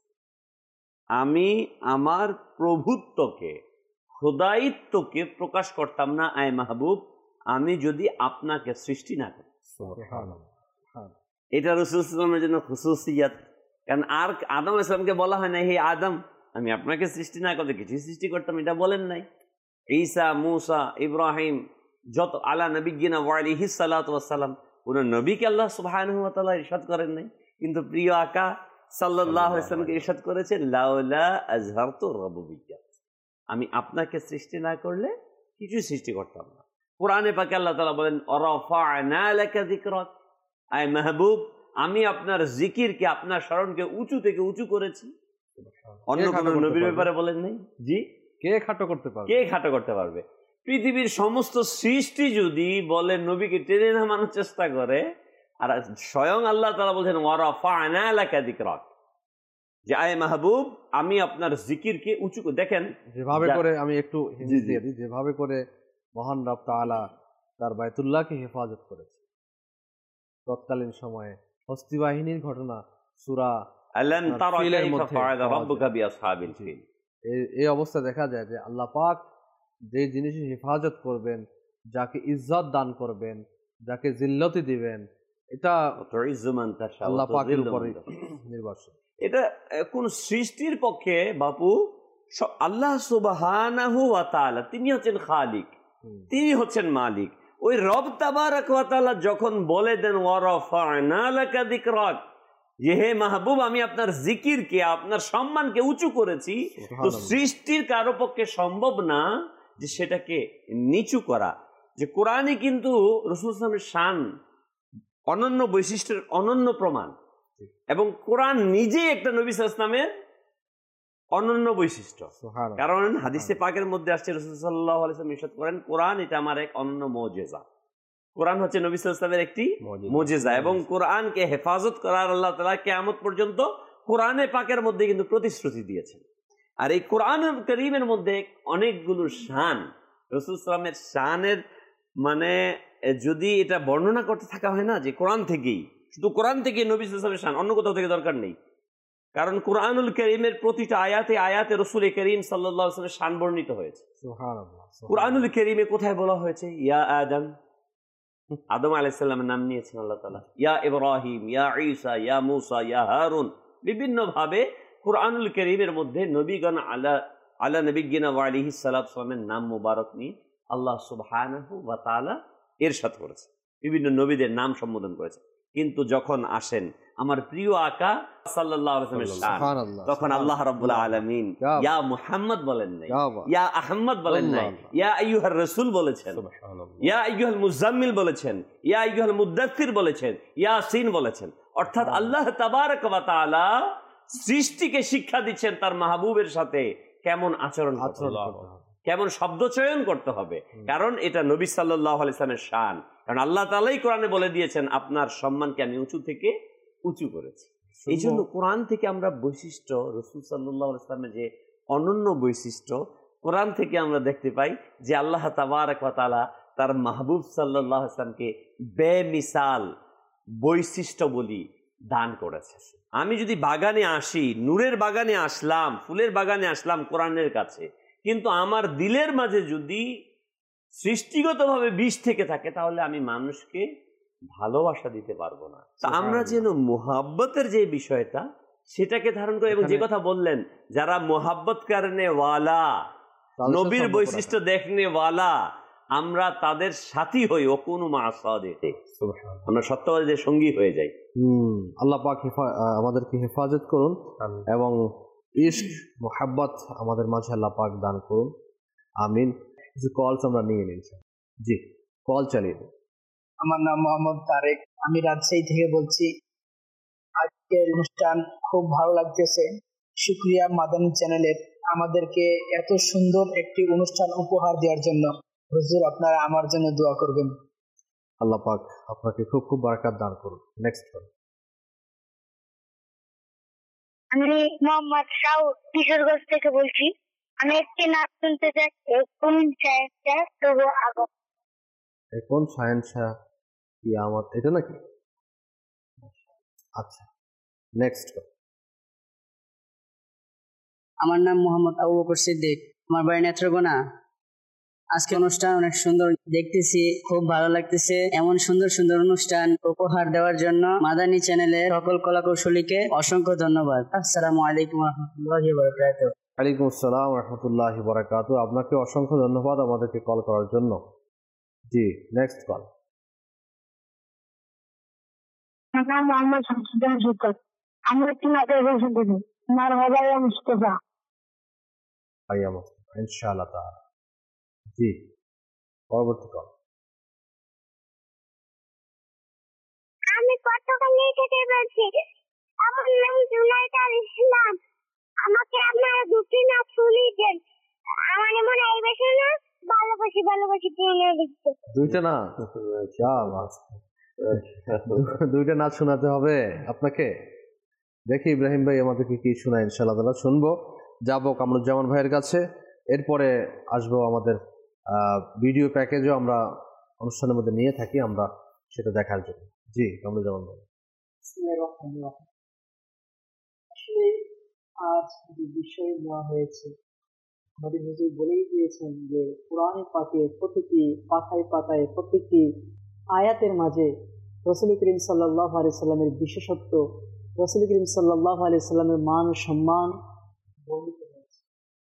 আমি আমার প্রভুত্বকে, খোদায়িত্বকে প্রকাশ করতাম না আয় মাহবুব, আমি যদি আপনাকে সৃষ্টি না করি। সুবহানাল্লাহ। এটা রাসূল সাল্লাল্লাহু আলাইহি ওয়াসাল্লামের জন্য খুসুসিয়াত। কারণ আর আদম আলাইহিস সালামকে বলা হয় না, হে আদম, আমি আপনাকে সৃষ্টি না করতে কিছু সৃষ্টি করতাম, এটা বলেন নাই। ঈসা, মূসা, ইব্রাহিম, যত আলা নবিয়্যিনা ওয়া আলাইহিস সালাতু ওয়াস সালাম, কোন নবীকে আল্লাহ সুবহানাহু ওয়া তাআলা ইরশাদ করেন নাই, কিন্তু প্রিয় আকা সাল্লাল্লাহু আলাইহি ওয়াসাল্লামকে ইরশাদ করেছেন, লাউলা আজহারতু রুবুবিয়্যাত, আমি আপনাকে সৃষ্টি না করলে কিছু সৃষ্টি করতাম না। কোরআনে পাকে আল্লাহ তাআলা বলেন, ওয়ারাফা'না লাকা যিকরাক, আয় মাহবুব, আমি আপনার জিকিরকে, আপনার স্মরণকে উঁচু থেকে উঁচু করেছি। অন্য কোন নবীর ব্যাপারে বলেন নাই। জি, কে খাটো করতে পারবে? কে খাটো করতে পারবে? পৃথিবীর সমস্ত সৃষ্টি যদি বলে নবীকে টেনে নামানোর চেষ্টা করে, আর স্বয়ং আল্লাহ তাআলা বলছেন, ওয়ারাফা'না লাকা যিকরাক, যে আয় মাহবুব, আমি আপনার জিকিরকে উঁচু করে। দেখেন যেভাবে করে, আমি একটু হিন্দি দিয়ে দিই, যেভাবে করে মহান রব তাআলা তার বাইতুল্লাহকে হেফাজত করেছে তৎকালীন সময়ে, হস্তি বাহিনীর ঘটনা সূরা আলাম তারা ফিলের কাইফা মধ্যে ফাআলা পাওয়া রাব্বুকা যায়। বিআসহাবিল ফিল। এই অবস্থা দেখা যায় যে আল্লাহ পাক যে জিনিসের হেফাজত করবেন, যাকে ইজ্জত দান করবেন, যাকে জিল্লতি দিবেন, এটা তুইজ্জু মান তাশা আল্লাহ ওয়া পাকের তুযিল্লু উপরে মান তাশা। নির্ভরশীল। এটা কোন সৃষ্টির পক্ষে বাপু, আল্লাহ সুবহানাহু ওয়া তাআলা তিনি হচ্ছেন খালিক, তিনি হচ্ছেন মালিক। ওই রব তাবারাক ওয়া তাআলা যখন বলে দেন, ওয়ারাফা'না লাকা যিকরাক, যে হে মাহবুব, আমি আপনার জিকিরকে, আপনার সম্মানকে উঁচু করেছি, তো সৃষ্টির কারো পক্ষে সম্ভব না যে সেটাকে নিচু করা। যে কোরআনে কিন্তু রাসূল সাল্লাল্লাহু আলাইহি ওয়াসাল্লামের শান, অনন্য বৈশিষ্ট্যের অনন্য প্রমাণ, এবং কোরআন নিজে একটা নবী সাল্লাল্লাহু আলাইহি ওয়াসাল্লামের অনন্য বৈশিষ্ট্য। কারণ হাদিসে পাকের মধ্যে আসছে, রাসূল সাল্লাল্লাহু আলাইহি ওয়াসাল্লাম ইরশাদ করেন, কোরআন এটা আমার এক অনন্য মুজিজা। কোরআন হচ্ছে নবী সাল্লাল্লাহু আলাইহি ওয়াসাল্লামের একটি মুজিজা, এবং কোরআনকে হেফাজত করার আল্লাহ তাআলা কিয়ামত পর্যন্ত কোরআনে পাকের মধ্যে কিন্তু প্রতিশ্রুতি দিয়েছেন। আর এই কোরআনুল কারীমের মধ্যে অনেকগুলো শান, রাসূল সাল্লাল্লাহু আলাইহি ওয়াসাল্লামের শানের, মানে যদি এটা বর্ণনা করতে থাকা হয় না, যে কোরআন থেকেই, শুধু কোরআন থেকে নবী সাল্লাল্লাহু আলাইহি ওয়াসাল্লামের শান, অন্য কোথাও থেকে দরকার নেই। কারণ কোরআনুল কারীমের প্রতিটা আয়াতে আয়াতে রাসূল করিম সাল্লাল্লাহু আলাইহি ওয়াসাল্লামের শান বর্ণিত হয়েছে। সুবহানাল্লাহ। কোরআনুল কারীমে কোথায় বলা হয়েছে, ইয়া আদম, আদম আলাইহিস সালামের নাম নিয়েছেন আল্লাহ তাআলা, ইয়া ইব্রাহিম, ইয়া ঈসা, ইয়া মূসা, ইয়া হারুন। বিভিন্ন ভাবে কোরআনুল কারীমের মধ্যে নবীগণ আলা নবিয়্যিনা ওয়া আলাইহিস সালাতু ওয়াস সালামের নাম মুবারক নিয়ে আল্লাহ সুবহানাহু ওয়া তাআলা ইরশাদ করেছে, বিভিন্ন নবীদের নাম সম্বোধন করেছে। কিন্তু যখন আসেন আমার প্রিয় আকা সাল্লাল্লাহু আলাইহি ওয়াসাল্লামের শান, তখন আল্লাহ রাব্বুল আলামিন ইয়া মুহাম্মদ বলেন নাই, ইয়া আহমদ বলেন নাই, ইয়া আইয়ুহার রাসূল বলেছেন, ইয়া আইয়ুহাল মুজাম্মিল বলেছেন, ইয়া আইয়ুহাল মুদ্দাথির বলেছেন, ইয়াসিন বলেছেন। অর্থাৎ আল্লাহ তাবারক ওয়া তাআলা সৃষ্টিকে শিক্ষা দিচ্ছেন তার মাহবুবের সাথে কেমন আচরণ করতে হবে, কেমন শব্দ চয়ন করতে হবে, কারণ এটা নবী সাল্লাল্লাহু আলাইহি ওয়াসাল্লামের শান। কারণ আল্লাহ তাআলাই কোরআনে বলে দিয়েছেন, আপনার সম্মানকে আমি উঁচু থেকে উঁচু করেছি। এই জন্য কোরআন থেকে আমরা বৈশিষ্ট্য, রাসূল সাল্লাল্লাহু আলাইহি ওয়াসাল্লামের যে অনন্য বৈশিষ্ট্য, কোরআন থেকে আমরা দেখতে পাই যে আল্লাহ তাবারক ওয়া তাআলা তার মাহবুব সাল্লাল্লাহু আলাইহি ওয়াসাল্লামকে বেমিসাল বৈশিষ্ট্য বলি দান করেছে। আমি যদি বাগানে আসি, নূরের বাগানে আসলাম, ফুলের বাগানে আসলাম কোরআনের কাছে, কিন্তু আমার দিলের মাঝে যদি সৃষ্টিগতভাবে বিষ থেকে থাকে, তাহলে আমি মানুষকে ভালোবাসা দিতে পারবো না। তা আমরা যেন মোহাব্বতের যে বিষয়টা সেটাকে ধারণ করে, এবং যে কথা বললেন যারা মোহাব্বত করনে ওয়ালা, নবীর বৈশিষ্ট্য দেখনে ওয়ালা, আমরা তাদের সাথী হই, ওকুনু মা সাদিকিন, আমরা সত্যবাদীদের সঙ্গী হয়ে যাই। আল্লাহ পাক আমাদেরকে হেফাজত করুন এবং ইশক মোহাব্বত আমাদের মাঝে আল্লাহ পাক দান করুন, আমিন। কিছু কলস আমরা নিয়ে নিয়েছি। জি, কল চালিয়ে দিন। আমার নাম মোহাম্মদ তারেক, আমি রাজশাহী থেকে বলছি। আজকের অনুষ্ঠান খুব ভালো লাগতেছে। শুকরিয়া মাদানী চ্যানেলের আমাদেরকে এত সুন্দর একটি অনুষ্ঠান উপহার দেওয়ার জন্য। হুজুর, আপনারা আমার জন্য দোয়া করবেন। আল্লাহ পাক আপনাকে খুব খুব বারাকাত দান করুন। Next call. আমি মোহাম্মদ সাউদ কিশোরগঞ্জ থেকে বলছি। আমি একটি নাচ শুনতে চাই, কোন সায়েন্সটা তবু আগো। কোন সায়েন্সটা কি আমার এটা নাকি? আচ্ছা, নেক্সট কল। আমার নাম মোহাম্মদ আবু বকর সিদ্দিক, আমার বাড়ি নেত্রকোনা। আজকে অনুষ্ঠান অনেক সুন্দর দেখতেছি, খুব ভালো লাগতেছে। এমন সুন্দর সুন্দর অনুষ্ঠান উপহার দেওয়ার জন্য মাদানী চ্যানেলের সকল কলাকৌশলীকে অসংখ্য ধন্যবাদ। আসসালামু আলাইকুম রহমতুল্লাহি ওয়া বারাকাতুহু। ওয়ালাইকুম আসসালাম ওয়া রাহমাতুল্লাহি ওয়া বারাকাতুহু। আপনাকে অসংখ্য ধন্যবাদ আমাদেরকে কল করার জন্য। জি, নেক্সট কল। আমার নাম মোহাম্মদ শামসুদ্দিন শুকর। আমি একটি নাচের ভাষণ দেব। আমার ভাইয়া মুস্তাফা। ভাইয়া মুস্তাফা, ইনশাআল্লাহ তাআলা। জি, পরবর্তী কল। আমি পটুয়াখালী থেকে বলছি। আমার নাম জুনাইদা ইসলাম। আমাকে আপনারা দুটি নাচ শুনিয়ে দেন। আমার মনে হয় এই বেশি না ভালোবাসি ভালোবাসি প্রেমে লিখতে। দুইটা না, দুইটা নাচ শোনাতে হবে আপনাকে। দেখি ইব্রাহিম ভাই আমাদেরকে কি শোনায়, ইনশাআল্লাহ তাআলা শুনবো। যাবো কামরুজ্জামান ভাইয়ের কাছে, এরপরে আসবো আমাদের ভিডিও প্যাকেজও আমরা অনুষ্ঠানের মধ্যে নিয়ে থাকি, আমরা সেটা দেখার জন্য। জি, কামরুজ্জামান ভাই। আসলে আজ যে বিষয় দেওয়া হয়েছে, আমাদের হুজুর বলেই দিয়েছেন যে কোরআনে পাকে প্রতিটি পাতায় পাতায় প্রতিটি আয়াতের মাঝে রাসূল করিম সাল্লাল্লাহু আলাইহি সাল্লামের বিশেষত্ব, রাসূল করিম সাল্লাল্লাহু আলাইহি সাল্লামের মান ও সম্মান বর্ণিত হয়েছে।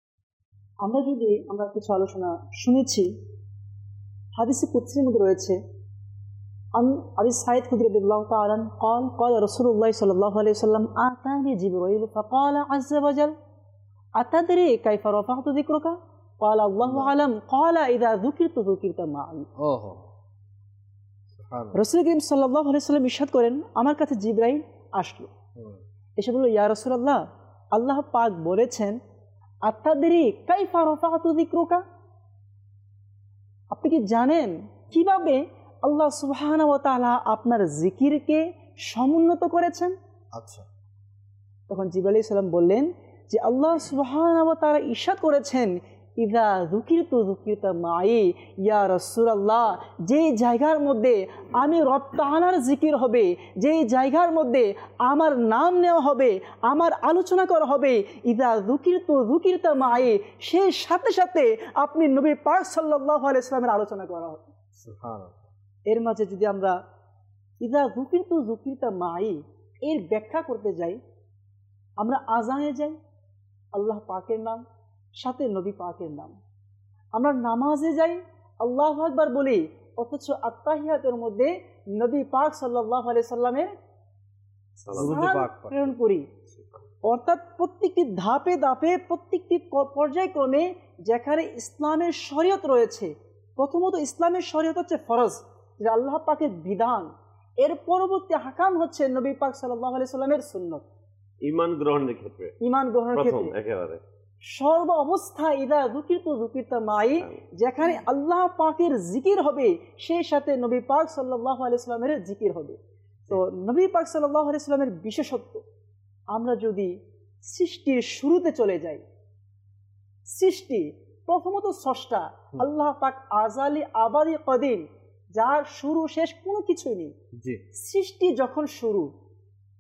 আমরা কিছু আলোচনা শুনেছি। হাদিসে কুদসির মধ্যে রয়েছে, عن أبي سعيد الخدري رضي الله تعالى عنه قال قال رسول الله صلى الله عليه وسلم آتاني جبريل فقال عز وجل أتدري كيف رفعت ذكرك؟ قال الله أعلم قال إذا ذكرت ذكرت معي. রাসূল করিম সাল্লাল্লাহু আলাইহি ওয়াসাল্লাম ইরশাদ করেন, আমার কাছে জিবরাইল আসলো, এসে বলল, ইয়া রাসূলুল্লাহ, আল্লাহ পাক বলেছেন আতাদরি কাইফা রাফাতু যিকরুকা, আপনি কি জানেন কিভাবে আল্লাহ সুবহানাহু ওয়া তাআলা আপনার জিকিরকে সমুন্নত করেছেন? আচ্ছা। তখন জিবরাইল আলাইহিস সালাম বললেন যে আল্লাহ সুবহানাহু ওয়া তাআলা ইরশাদ করেছেন, ইযা যুকিরতু যুকিরতা মাই, ইয়া রাসূলুল্লাহ, যে জায়গার মধ্যে আমি রব তাআলার জিকির হবে, যে জায়গার মধ্যে আমার নাম নেওয়া হবে, আমার আলোচনা করা হবে, ইযা যুকিরতু যুকিরতা মাই, সেই সাথে সাথে আপনি নবী পাক সাল্লাল্লাহু আলাইহি সাল্লামের আলোচনা করা হবে। সুবহানাল্লাহ। এর মাঝে যদি আমরা ইযা যুকিরতু যুকিরতা মাই এর ব্যাখ্যা করতে যাই, আমরা আযানে যাই, আল্লাহ পাকের নাম, সাথে নবী পাকের নাম। আমরা নামাজে যাই, আল্লাহু আকবার বলি, অথচ আত্তাহিয়াতের মধ্যে নবী পাক সাল্লাল্লাহু আলাইহি সাল্লামের সালাত প্রেরণ করি। অর্থাৎ প্রত্যেকটি ধাপে ধাপে, প্রত্যেকটি পর্যায়ক্রমে যেখানে ইসলামের শরীয়ত রয়েছে, প্রথমত ইসলামের শরীয়ত হচ্ছে ফরজ, যে আল্লাহ পাকের বিধান, এর পরবর্তী হাকাম হচ্ছে নবী পাক সাল্লাল্লাহু আলাইহি সাল্লামের সুন্নাত। ঈমান গ্রহণের ক্ষেত্রে, ঈমান গ্রহণের ক্ষেত্রে একেবারে সর্ব অবস্থায় ইদা যুকিরতু যুকিরতা মাই, যেখানে আল্লাহ পাকের জিকির হবে সেই সাথে নবী পাক সাল্লাল্লাহু আলাইহি সাল্লামের জিকির হবে। তো নবী পাক সাল্লাল্লাহু আলাইহি সাল্লামের বিশেষত্ব, আমরা যদি সৃষ্টির শুরুতে চলে যাই, সৃষ্টি প্রথমত স্রষ্টা আল্লাহ পাক আজালি আবাদি কদিম, যার শুরু শেষ কোনো কিছুই নেই। সৃষ্টি যখন শুরু,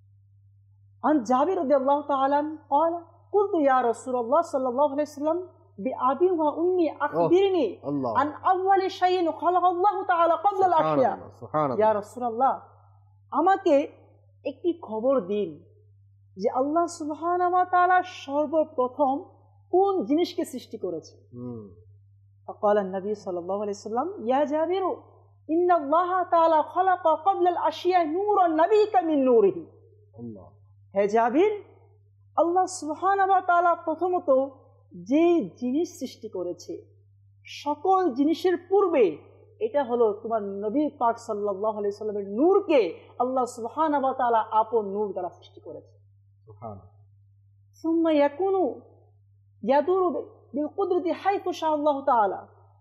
আন জাবির রাদিয়াল্লাহু তাআলা قال قلت يا رسول الله صلى الله عليه وسلم বিআবি ওয়া উম্মি আখবিরনি আল্লাহ আন আউয়ালি শাইইন খালাকাল্লাহু তাআলা ক্বাবলা আল আশিয়া। সুবহানাল্লাহ ইয়া রাসূলুল্লাহ, আমাকে একটি খবর দিন যে আল্লাহ সুবহানাহু ওয়া তাআলা সর্বপ্রথম কোন জিনিসকে সৃষ্টি করেছে। فقال النبي صلى الله عليه وسلم يا جابر إن الله تعالى خلق قبل الأشياء نورا نبيك من نوره। আল্লাহ হে জাবির, আল্লাহ সুবহানাহু ওয়া তাআলা প্রথমত যে জিনিস সৃষ্টি করেছে সকল জিনিসের পূর্বে এটা হলো তোমার নবী পাক সাল্লাল্লাহু আলাইহি সাল্লামের নূরকে আল্লাহ সুবহানাহু ওয়া তাআলা আপন নূর দ্বারা সৃষ্টি করেছে। সুবহানাল্লাহ। ثم يكون يدور بالقدرة حيث شاء الله تعالى।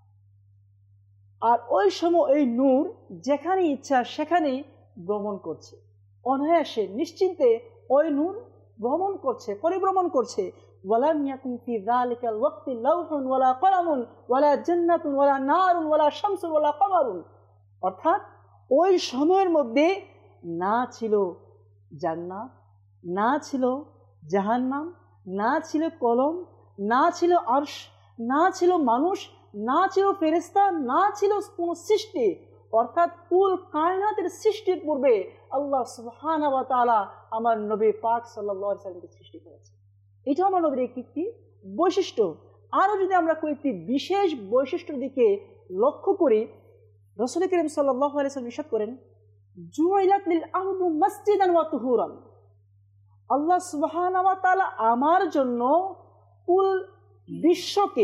আর ওই সময় এই নূর যেখানে ইচ্ছা সেখানে ভ্রমণ করছে, অনায়াসে নিশ্চিন্তে ওই নূর ভ্রমণ করছে, পরিভ্রমণ করছে। ওয়ালাম ইয়াকুন ফি যালিকাল ওয়াক্তি লাউহুন ওয়ালা কলামুন ওয়ালা জান্নাতুন ওয়ালা নারুন ওয়ালা শামসুন ওয়ালা কমারুন। অর্থাৎ ওই সময়ের মধ্যে না ছিল জান্নাত, না ছিল জাহান্নাম, না ছিল কলম, না ছিল আরশ, না ছিল মানুষ, না ছিল ফেরেশতা, না ছিল কোনো সৃষ্টি। অর্থাৎ কুল কায়নাতের সৃষ্টির পূর্বে আল্লাহ সুবহানাহু ওয়া তাআলা আমার নবী পাক সাল্লাল্লাহু আলাইহি ওয়াসাল্লামকে সৃষ্টি করেছেন। এটা আমার নবীর একটি বৈশিষ্ট্য। আরও যদি আমরা কয়েকটি বিশেষ বৈশিষ্ট্যের দিকে লক্ষ্য করি, রাসূল করিম সাল্লাল্লাহু আলাইহি ওয়াসাল্লাম ইরশাদ করেন, জুইলাত লিল আরদু মাসজিদান ওয়া তুহুরান। আল্লাহ সুবহানাহু ওয়া তাআলা আমার জন্য কুল বিশ্বকে,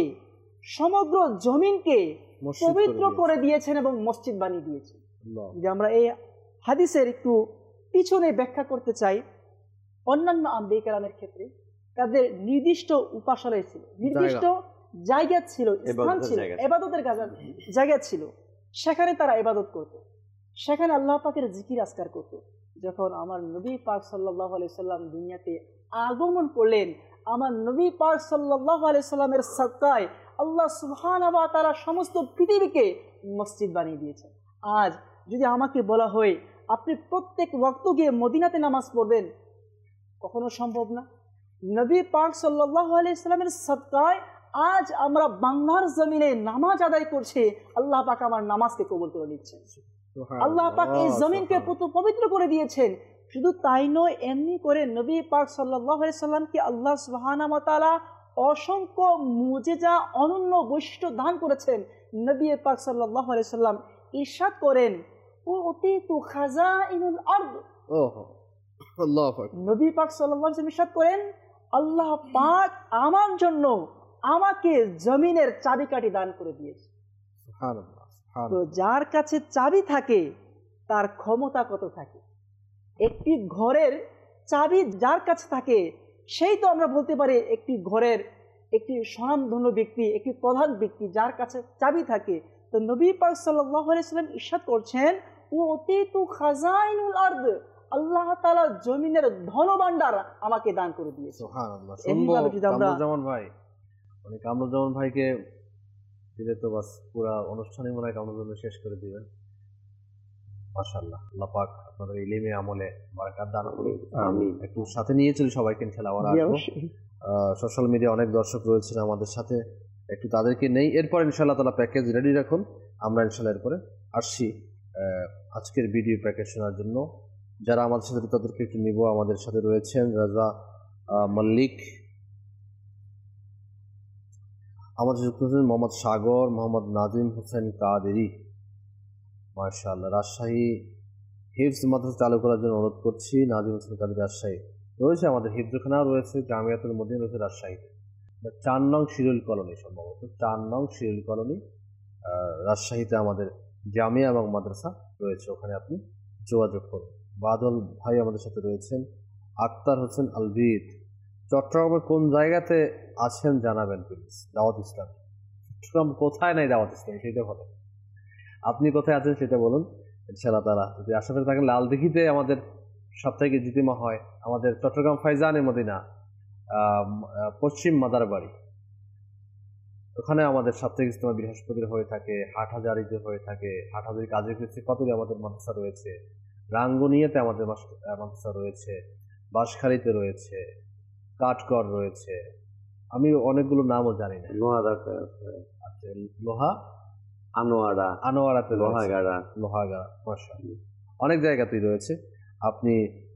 সমগ্র জমিনকে পবিত্র করে দিয়েছেন এবং মসজিদ বানিয়ে দিয়েছেন। যে আমরা এই হাদিসের একটু পিছনে ব্যাখ্যা করতে চাই, অন্যান্য আম্বিয়া কেরামের ক্ষেত্রে তাদের নির্দিষ্ট উপাসনায় ছিল, নির্দিষ্ট জায়গা ছিল, স্থান ছিল, ইবাদতের জায়গা ছিল, সেখানে তারা ইবাদত করত, সেখানে আল্লাহ পাকের জিকির আজকার করত। যখন আমার নবী পাক সাল্লাল্লাহু আলাইহি সাল্লাম দুনিয়াতে আগমন করলেন, আমার নবী পাক সাল্লাল্লাহু আলাইহি সাল্লামের সাদকায় আল্লাহ সুবহানাহু ওয়া তাআলা সমস্ত পৃথিবীকে মসজিদ বানিয়ে দিয়েছেন। আজ যদি আমাকে বলা হয় আপনি প্রত্যেক ওয়াক্ত গিয়ে মদিনাতে নামাজ পড়বেন, কখনো সম্ভব না। নবী পাক সাল্লাল্লাহু আলাইহি সাল্লামের সাদকায় আজ আমরা বাংলার জমিনে নামাজ আদায় করছি, আল্লাহ পাক আমার নামাজকে কবুল করে নিচ্ছেন। আল্লাহ পাক এই জমিনকে পবিত্র করে দিয়েছেন। শুধু তাই নয়, এমনি করে নবী পাক সাল্লাল্লাহু আলাইহি সাল্লামকে আল্লাহ সুবহানাহু ওয়া তাআলা অসংখ্য মুজিজা, অনন্য বৈশিষ্ট্য দান করেছেন। নবী পাক সাল্লাল্লাহু আলাইহি সাল্লাম ইরশাদ করেন, উতিতু খাজাইনুল আরদ। আল্লাহু আকবার। নবী পাক সাল্লাল্লাহু আলাইহি সাল্লাম ইরশাদ করেন, আল্লাহ পাক আমার জন্য আমাকে জমিনের চাবিকাঠি দান করে দিয়েছে। সুবহানাল্লাহ। তো যার কাছে চাবি থাকে তার ক্ষমতা কত থাকে। একটি ঘরের চাবি যার কাছে থাকে সেই তো আমরা বলতে পারি একটি ঘরের একটি স্বনামধন্য ব্যক্তি, একটি প্রধান ব্যক্তি যার কাছে চাবি থাকে। তো নবী পাক সাল্লাল্লাহু আলাইহি সাল্লাম ইরশাদ করছেন, উতিতু খাজাইনুল আরদ, আল্লাহ তাআলা জমিনের ধনভাণ্ডার আমাকে দান করে দিয়েছে। সুবহানাল্লাহ। কামরুজ্জামান ভাই, মানে কামরুজ্জামান ভাইকে দিলে তো বাস পুরা অনুষ্ঠানই মনে হয় কামরুজ্জামান শেষ করে দিবেন। মাশাআল্লাহ, আল্লাহ পাক আপনাদের ইলমে আমলে বারাকাত দান করুন। আমিন। একটু সাথে নিয়ে চলি সবাইকে ইনশাআল্লাহ। আবার আসবো। সোশ্যাল মিডিয়া অনেক দর্শক রয়েছেন আমাদের সাথে, একটু তাদেরকে নেই, এরপর ইনশাআল্লাহ তাআলা প্যাকেজ রেডি রাখুন। আমরা ইনশাআল্লাহ এরপরে আসছি আজকের ভিডিও প্যাকেজ শোনার জন্য। যারা আমাদের সাথে তাদেরকে একটু নিব। আমাদের সাথে রয়েছেন রাজা মল্লিক, আমাদের যুক্ত হচ্ছেন মোহাম্মদ সাগর, মোহাম্মদ নাজিম হোসেন কাদেরি। মাশাআল্লাহ। রাজশাহী হিফজ মাদ্রাসা চালু করার জন্য অনুরোধ করছি। নাজিম হোসেন কাদেরি রাজশাহী রয়েছে, আমাদের হিফজখানাও রয়েছে, জামিয়াতুল মদিনা রয়েছে রাজশাহীতে। 4 নং শিরুল কলোনি, সম্ভবত 4 নং শিরুল কলোনি রাজশাহীতে আমাদের জামিয়া এবং মাদ্রাসা রয়েছে, ওখানে আপনি যোগাযোগ করুন। বাদল ভাই আমাদের সাথে রয়েছেন, আক্তার হোসেন আলবিদ। চট্টগ্রামের কোন জায়গাতে আছেন জানাবেন প্লিজ। দাওয়াত ইসলাম চট্টগ্রাম কোথায় নাই দাওয়াত ইসলাম সেটা বলেন, আপনি কোথায় আছেন সেটা বলুন। ইনশাআল্লাহ তাআলা যদি আশেপাশে থাকেন, লালদিঘিতে আমাদের সাপ্তাহিক ইজতিমা হয়। আমাদের চট্টগ্রাম ফাইজানে মদিনা পশ্চিম মাদারবাড়ি, ওখানে আমাদের সাপ্তাহিক ইজতিমা বৃহস্পতির হয়ে থাকে। হাটহাজারীতে হয়ে থাকে, হাটহাজারী কাজে করেছে কতগুলি আমাদের মাদ্রাসা রয়েছে। রাঙ্গুনিয়াতে আমাদের মাদ্রাসা রয়েছে, বাঁশখালীতে রয়েছে, কাঠগড় রয়েছে, আমি অনেকগুলো নামও জানি না। নোয়ারাতে আচ্ছা, লোহা আনোয়ারা, আনোয়ারাতে লোহাগাড়া, লোহাগাড়া, মাশাআল্লাহ অনেক জায়গাতেই রয়েছে। আপনি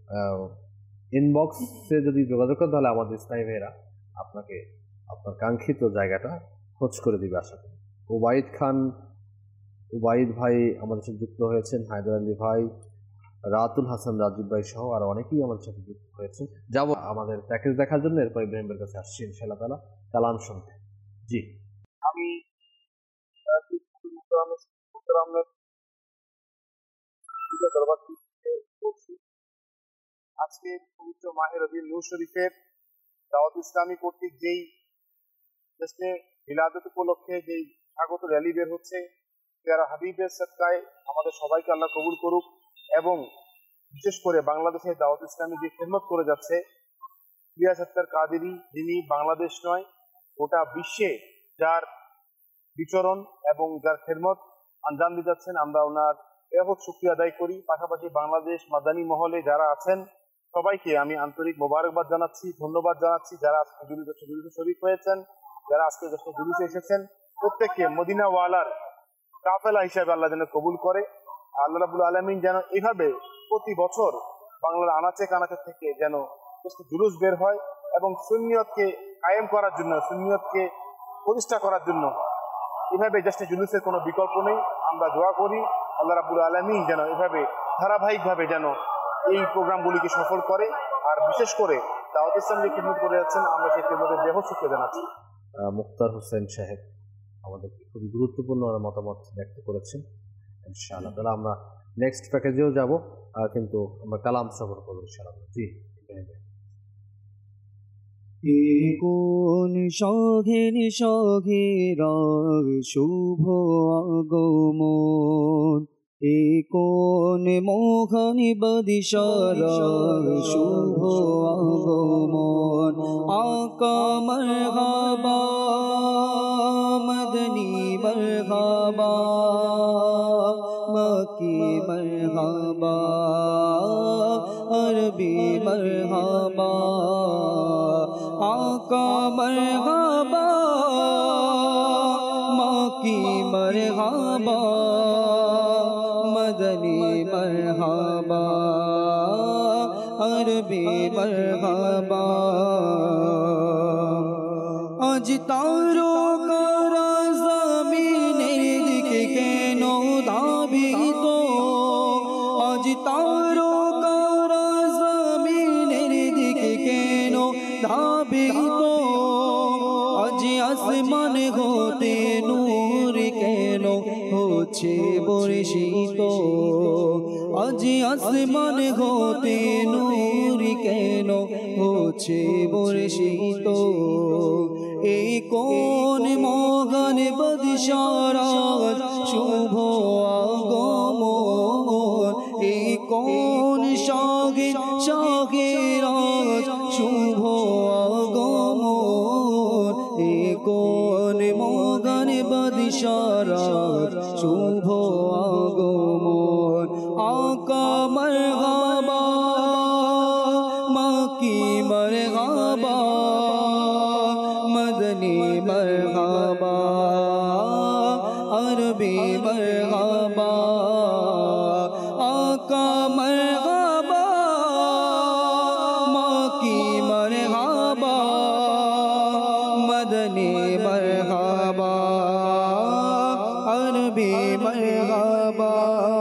ইনবক্সে যদি যোগাযোগ করেন তাহলে আমাদের স্থায়ী ভাইয়েরা আপনাকে আপনার কাঙ্ক্ষিত জায়গাটা খোঁজ করে দিবে আশা করি। উবাইদ খান, উবাইদ ভাই আমাদের সাথে যুক্ত হয়েছেন, হায়দার আলী ভাই, রাতুল হাসান, রাজীব ভাই সহ আর অনেকেই আমাদের সাথে যুক্ত হয়েছেন। যাব আমাদের প্যাকেজ দেখার জন্য, এরপর ইব্রাহিমের কাছে আসছি ইনশাআল্লাহ তাআলা কালাম শুনতে। জি, আমি আজকে পবিত্র মাহে রবিউল নূর শরীফের দাওয়াত ইসলামী কর্তৃক যেই দেশে মিলাদুত উপলক্ষে যেই স্বাগত র্যালি বের হচ্ছে, যারা হাবিবের সদকায় আমাদের সবাইকে আল্লাহ কবুল করুক, এবং বিশেষ করে বাংলাদেশে দাওয়াত ইসলামী যে খেদমত করে যাচ্ছে প্রিয়া সত্তার কাদেরী, যিনি বাংলাদেশ নয় গোটা বিশ্বে যার বিচরণ এবং যার খেদমত আঞ্জাম দিয়ে যাচ্ছেন, আমরা ওনার ব্যাপক শুকরিয়া আদায় করি। পাশাপাশি বাংলাদেশ মাদানী মহলে যারা আছেন সবাইকে আমি আন্তরিক মোবারকবাদ জানাচ্ছি, ধন্যবাদ জানাচ্ছি। যারা আজকে জুলুসে শরীক হয়েছেন, যারা আজকে জুলুসে এসেছেন, প্রত্যেককে মদিনাওয়ালার কাফেলা হিসাবে আল্লাহ যেন কবুল করে। আল্লাহ রাব্বুল আলামিন যেন এভাবে প্রতি বছর বাংলার আনাচে কানাচে থেকে যেন জুলুস বের হয়, এবং সুন্নিয়তকে কায়েম করার জন্য, সুন্নিয়তকে প্রতিষ্ঠা করার জন্য এভাবে জাস্ট জুলুসের কোনো বিকল্প নেই। আমরা দোয়া করি আল্লাহ রাব্বুল আলামিন যেন এভাবে ধারাবাহিকভাবে যেন এই প্রোগ্রামগুলিকে সফল করে, আর বিশেষ করে দাওয়াত ইসলাম যে খিদমত করে যাচ্ছেন আমরা সেই খিদমতের দেহ শুক্রিয়া জানাচ্ছি। মুক্তার হোসেন সাহেব আমাদের খুবই গুরুত্বপূর্ণ মতামত ব্যক্ত করেছেন। ইনশাআল্লাহ তাহলে আমরা নেক্সট প্যাকেজেও যাব, কিন্তু আমরা কালাম সফর করবো ইনশাআল্লাহ। জি, কোন সঘের সঘের শুভ আগমন, এ কোন মোহন বদিশার শুভ আগমন, আকা মারহাবা মদনী মারহাবা মক্কি মারহাবা আরবি মারহাবা, আকা মারহাবা মক্কি মারহাবা মদনী মারহাবা আরবি মারহাবা। আজ তারো কারা জমিনের দিকে কেন ধাবিত, আজ তারো কারা জমিনের দিকে কেন ধাবিত, আজ আসমান হতে নূর কেন হচ্ছে বর্ষিত, আজ আসমান হতে নূর কেন হচ্ছে বর্ষিত, এই কোন মহান বদিশারাত শুভ আগমন, এই কোন শাগির শাগিরাত শুভ আগমন, এই কোন মহান বদিশারাত শুভ আগমন, আকা মারহাবা মক্কি মারহাবা মদনী মারহাবা আরবি মারহাবা, আকা মারহাবা মক্কি মারহাবা মদনী মারহাবা আরবি মারহাবা।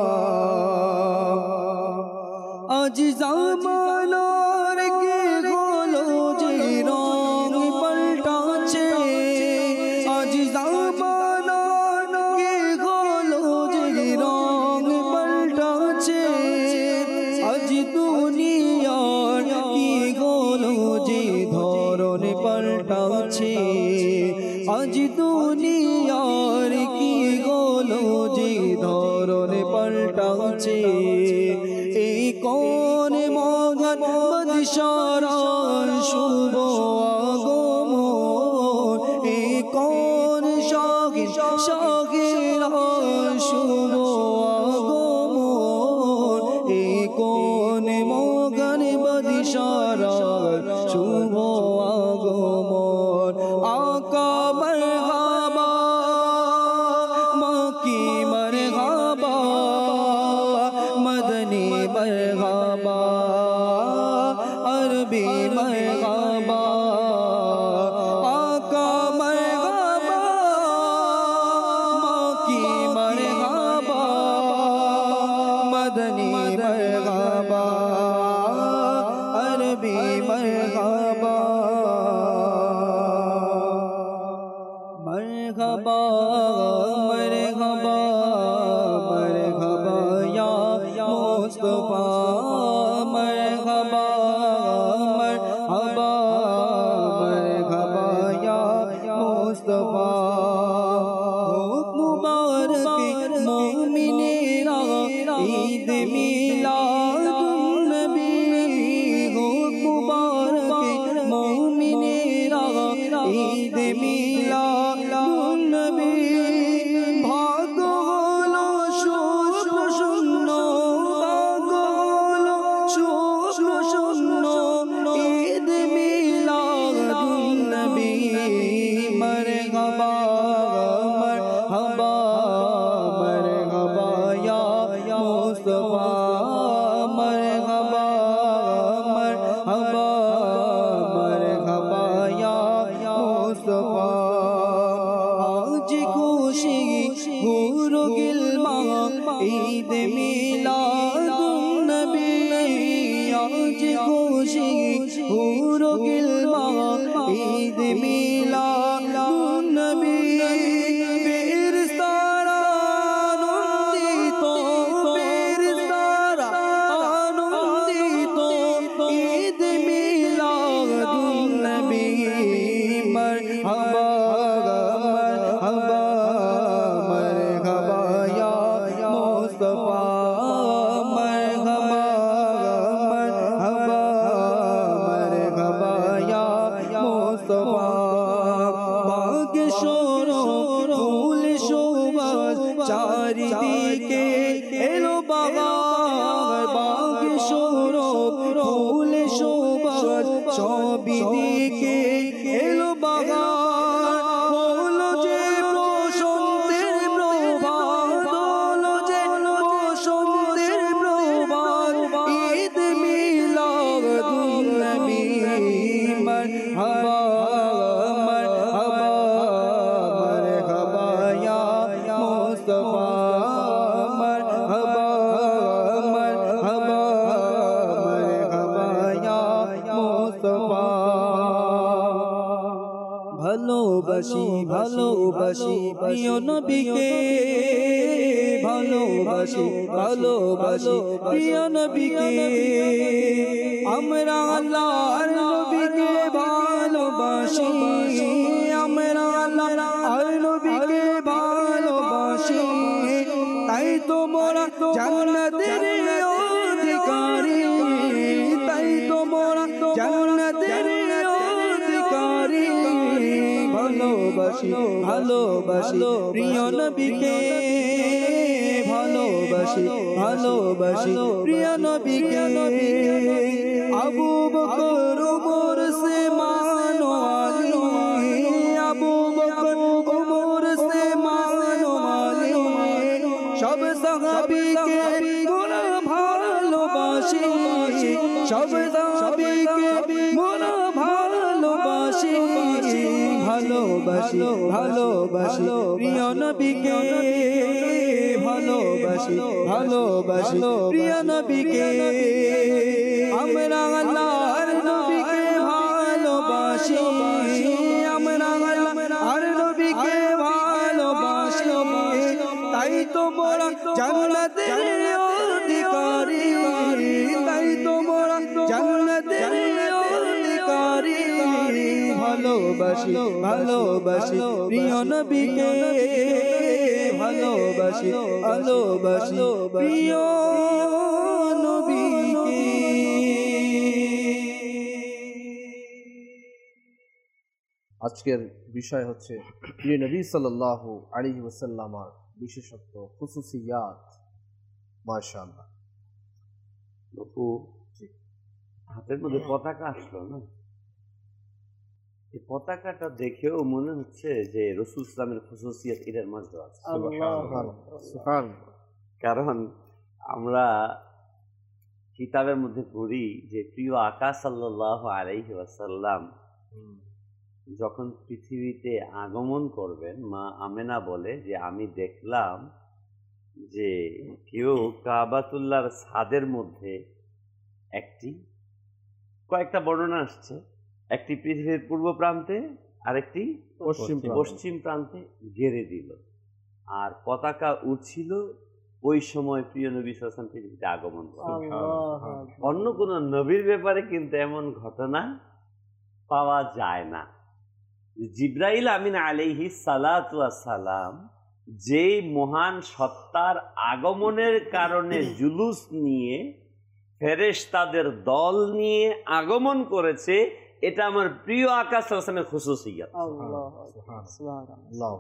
আজ জামানার কে হলো যে রং পাল্টাচ্ছে, আজ জামানার কে হলো যে রং পাল্টাচ্ছে, আজ দুনিয়ার কি হলো যে ধরন পাল্টাচ্ছে, আজ দুনিয়ার কি হলো যে ধরন পাল্টাচ্ছে, এই কোন মহান বদিশারার শুভ আগমন, এই কোন শাগির শাগিরার শুভ আগমন, এই কোন মহান বদিশারার শুভ আগমন, मरहबा मरहबा मरहबा या मुस्तफा मरहबा मरहबा मरहबा या मुस्तफा मुबारक मोमिनेरा ईद मिलादुन नबी हो मुबारक मोमिनेरा ईद मिलादुन नबी भाग्য হলো শুভ্র শূন্য ভাগ্য হলো শুভ্র শূন্য ঈদ মিলাদুন নবী মরহবা মরহবা মরহবা ইয়া মুস্তাফা মরহবা মরহবা মরহবা ইয়া মুস্তাফা আজ খুশি হুরু গিলমা ঈদ মিলাদুন নবী আজ খুশি হুরু গিলমা ঈদ মিলাদুন নবী ফেরেশতারা আনন্দিত ফেরেশতারা আনন্দিত ঈদ মিলাদুন নবী মরহবা মরহবা মরহবা ইয়া মুস্তাফা মরহবা মরহবা মরহবা ইয়া মুস্তাফা ভাগ্য শোরো ফুল শোভা চারিদিকে এলো বাগান ভাগ্য শোরো ফুল শোভা সবিদিকে এলো বাগান হলো যে বসন্তের প্রভাত হলো যে বসন্তের প্রভাত ঈদ মিলাদুন নবী মরহবা মরহবা মরহবা ইয়া মুস্তাফা মরহবা মরহবা মরহবা ইয়া মুস্তাফা ভালোবাসি ভালোবাসি প্রিয় নবীকে ভালোবাসি ভালোবাসি প্রিয় নবীকে আমরা আল্লাহর নবীকে ভালোবাসি আমরা আল্লাহর নবীকে ভালোবাসি তাই তো মোরা জান্নাতের অধিকারী তাই তো মোরা জান্নাতের অধিকারী ভালোবাসি ভালোবাসি প্রিয় নবীকে ভালোবাসি ভালোবাসি প্রিয় নবীকে আবু বকর ওমর সে মানো আলী আবু বকর ওমর সে মানো আলী সব সাহাবীকে মোরা ভালোবাসি সব সাহাবীকে মোরা ভালোবাসি ভালোবাসি ভালোবাসি প্রিয় নবীকে ভালোবাসি ভালোবাসি প্রিয় নবীকে আমরা আল্লাহর নবীকে ভালোবাসি আমরা আল্লাহর নবীকে ভালোবাসি তাই তো মোরা জান্নাতের অধিকারী তাই তো মোরা জান্নাতের অধিকারী ভালোবাসি ভালোবাসি প্রিয় নবীকে ভালোবাসি ভালোবাসি প্রিয় নবীকে আজকের বিষয় হচ্ছে প্রিয় নবী সাল্লাল্লাহু আলাইহি ওয়াসাল্লামের বিশেষত্ব খুসুসিয়াত মাশাআল্লাহ বাপু হাতের মধ্যে পতাকা আসলো না এই পতাকাটা দেখেও মনে হচ্ছে যে রাসূল ইসলামের খুসুসিয়াত এর মধ্যে আছে কারণ আমরা কিতাবের মধ্যে পড়ি যে প্রিয় আকা সাল্লাল্লাহু আলাইহি ওয়াসাল্লাম যখন পৃথিবীতে আগমন করবেন মা আমেনা বলে যে আমি দেখলাম যে কেউ কাবাতুল্লাহর ছাদের মধ্যে একটি কয়েকটা বর্ণনা আসছে একটি পৃথিবীর পূর্ব প্রান্তে আরেকটি পশ্চিম প্রান্তে গেড়ে দিল। আর পতাকা উঠছিল ওই সময় প্রিয় নবী সাল্লাল্লাহু আলাইহি ওয়াসাল্লাম পৃথিবীতে আগমন করেন। অন্য কোন নবীর ব্যাপারে কিন্তু এমন ঘটনা পাওয়া যায় না। জিবরাইল আমিন আলাইহিস সালাতু ওয়াস সালাম যেই মহান সত্তার আগমনের কারণে জুলুস নিয়ে ফেরেশতাদের দল নিয়ে আগমন করেছে, এটা আমার প্রিয় আকা সাল্লাল্লাহু আলাইহি ওয়াসাল্লামের খুসুসিয়াত। আল্লাহ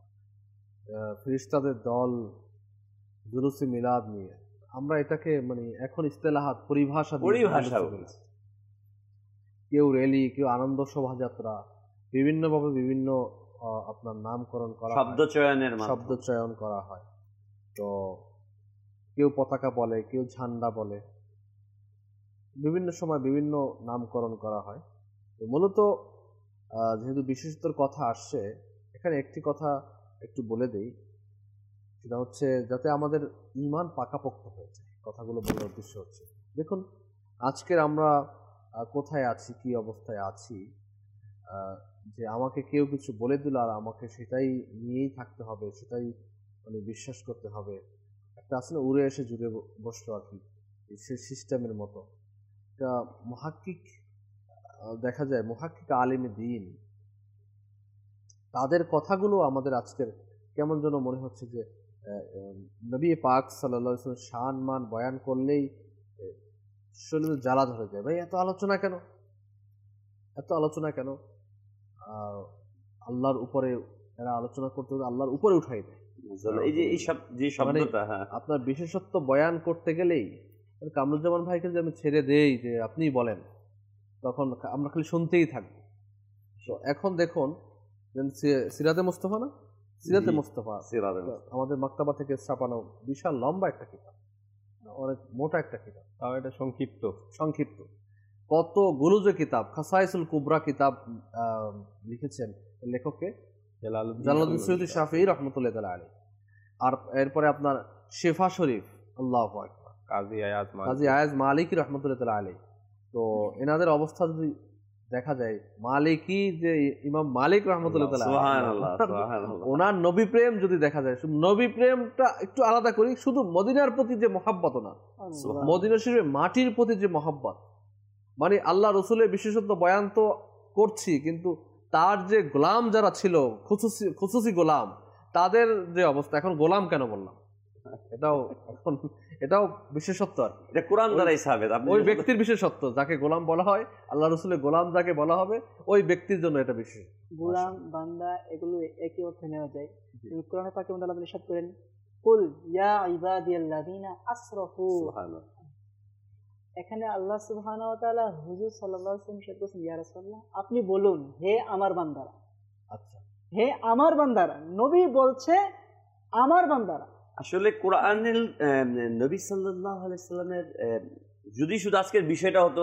ফেরেশতাদের দল জুলুসে মিলাদ নিয়ে আমরা এটাকে মানে এখন ইস্তেলাহাত পরিভাষা বলছি। কেউ র্যালি, কেউ আনন্দ শোভাযাত্রা, বিভিন্নভাবে বিভিন্ন আপনার নামকরণ করা, শব্দ চয়ন করা হয়। তো কেউ পতাকা বলে, কেউ ঝান্ডা বলে, বিভিন্ন সময় বিভিন্ন নামকরণ করা হয়। তো মূলত যেহেতু বিশেষতর কথা আসছে, এখানে একটি কথা একটু বলে দেই, সেটা হচ্ছে যাতে আমাদের ঈমান পাকাপোক্ত হয়ে যায়। কথাগুলো বলার উদ্দেশ্য হচ্ছে, দেখুন আজকের আমরা কোথায় আছি, কি অবস্থায় আছি, যে আমাকে কেউ কিছু বলে দিল আর আমাকে সেটাই নিয়েই থাকতে হবে, সেটাই মানে বিশ্বাস করতে হবে। একটা আসলে উড়ে এসে জুড়ে বসলো আর কি, সে সিস্টেমের মতো। এটা মুহাক্কিক দেখা যায়, মুহাক্কিক আলিমে দ্বীন, তাদের কথাগুলো আমাদের আজকের কেমন যেন মনে হচ্ছে যে নবী পাক সাল্লাল্লাহু আলাইহি ওয়াসাল্লাম শান মান বয়ান করলেই শরীরে জ্বালা ধরে যায়। ভাই এত আলোচনা কেন, এত আলোচনা কেন? আল্লাহর উপরে এরা আলোচনা করতে আল্লাহর উপরে উঠাই দেয়। এই যে এইসব যে শব্দটা, আপনার বিশেষত্ব বয়ান করতে গেলেই কামরুজ্জামান ভাইকে যে আমি ছেড়ে দেই যে আপনিই বলেন, তখন আমরা খালি শুনতেই থাকবো। তো এখন দেখুন সিরাতে মুস্তাফা না, সিরাতে মুস্তাফা আমাদের মাক্তাবা থেকে ছাপানো বিশাল লম্বা একটা কিতাব, অনেক মোটা একটা কিতাব, তাও এটা সংক্ষিপ্ত। কতগুলো যে কিতাব, খাসাইসুল কুবরা কিতাব লিখেছেন লেখককে জালালউদ্দিন সৈয়দী শাফিঈ রাহমাতুল্লাহি তাআলা আলাইহি। আর এরপরে আপনার শেফা শরীফ, আল্লাহু আকবার, কাজী আয়াজ মালিকি রাহমাতুল্লাহি তাআলা আলাইহি। তো এনাদের অবস্থা যদি দেখা যায়, মালিকি যে ইমাম মালিক রাহমাতুল্লাহি তাআলা, সুবহানাল্লাহ, ওনার নবী প্রেম যদি দেখা যায়, নবী প্রেমটা একটু আলাদা করি, শুধু মদিনার প্রতি যে মহব্বত না, মদিনা শরীফের মাটির প্রতি যে মহব্বত, মানে আল্লাহ রসুলের বিশেষত্ব বয়ান তো করছি, কিন্তু তার যে গোলাম যারা ছিল, খুসুসি গোলাম, তাদের যে অবস্থা, এখন গোলাম কেন বললাম, এটাও বিশেষত্ব আর এটা কোরআন দ্বারাই সাবেত। ওই ব্যক্তির বিশেষত্ব, যাকে গোলাম বলা হয়, আল্লাহ রসুলের গোলাম যাকে বলা হবে, ওই ব্যক্তির জন্য এটা বিশেষ। গোলাম, বান্দা, এগুলো একই অর্থে নেওয়া যায়। কোরআনে পাকে আল্লাহ ইরশাদ করেন, কুল ইয়া ইবাদিয়াল্লাযিনা আসরাফু। এখানে আল্লাহ সুবহানাহু ওয়া তাআলা হুজুর সাল্লাল্লাহু আলাইহি ওয়াসাল্লাম ইরশাদ করেছেন, ইয়া রাসূলুল্লাহ আপনি বলুন, হে আমার বান্দারা। আচ্ছা, হে আমার বান্দারা, নবী বলছে আমার বান্দারা। আসলে কোরআনের নবী সাল্লাল্লাহু আলাইহি ওয়াসাল্লামের যদি শুধু আজকের বিষয়টা হতো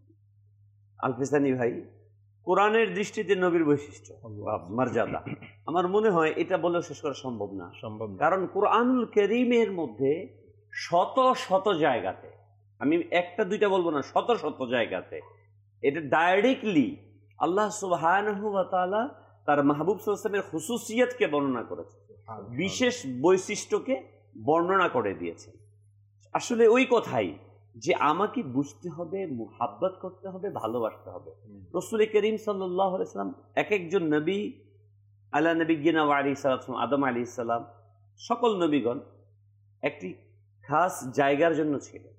আলফিসানি ভাই, কোরআনের দৃষ্টিতে নবীর বৈশিষ্ট্য, মর্যাদা, আমার মনে হয় এটা বলে শেষ করা সম্ভব না। কারণ কোরআনুল কারীমের মধ্যে শত শত জায়গাতে, আমি একটা দুইটা বলবো না, শত শত জায়গাতে এটা ডাইরেক্টলি আল্লাহ সুবহানাহু ওয়া তাআলা তার মাহবুব সাল্লাল্লাহু আলাইহি ওয়াসাল্লামের খুসুসিয়তকে বর্ণনা করেছে, বিশেষ বৈশিষ্ট্যকে বর্ণনা করে দিয়েছে। আসলে ওই কথাই যে আমাকে বুঝতে হবে, মুহাব্বত করতে হবে, ভালোবাসতে হবে। রাসূল করিম সাল্লাল্লাহু আলাইহি ওয়াসাল্লাম এক একজন নবী, আলা নবিয়্যিনা ওয়া আলাইহিস সালাম, আদম আলাইহিস সালাম, সকল নবীগণ একটি খাস জায়গার জন্য ছিলেন,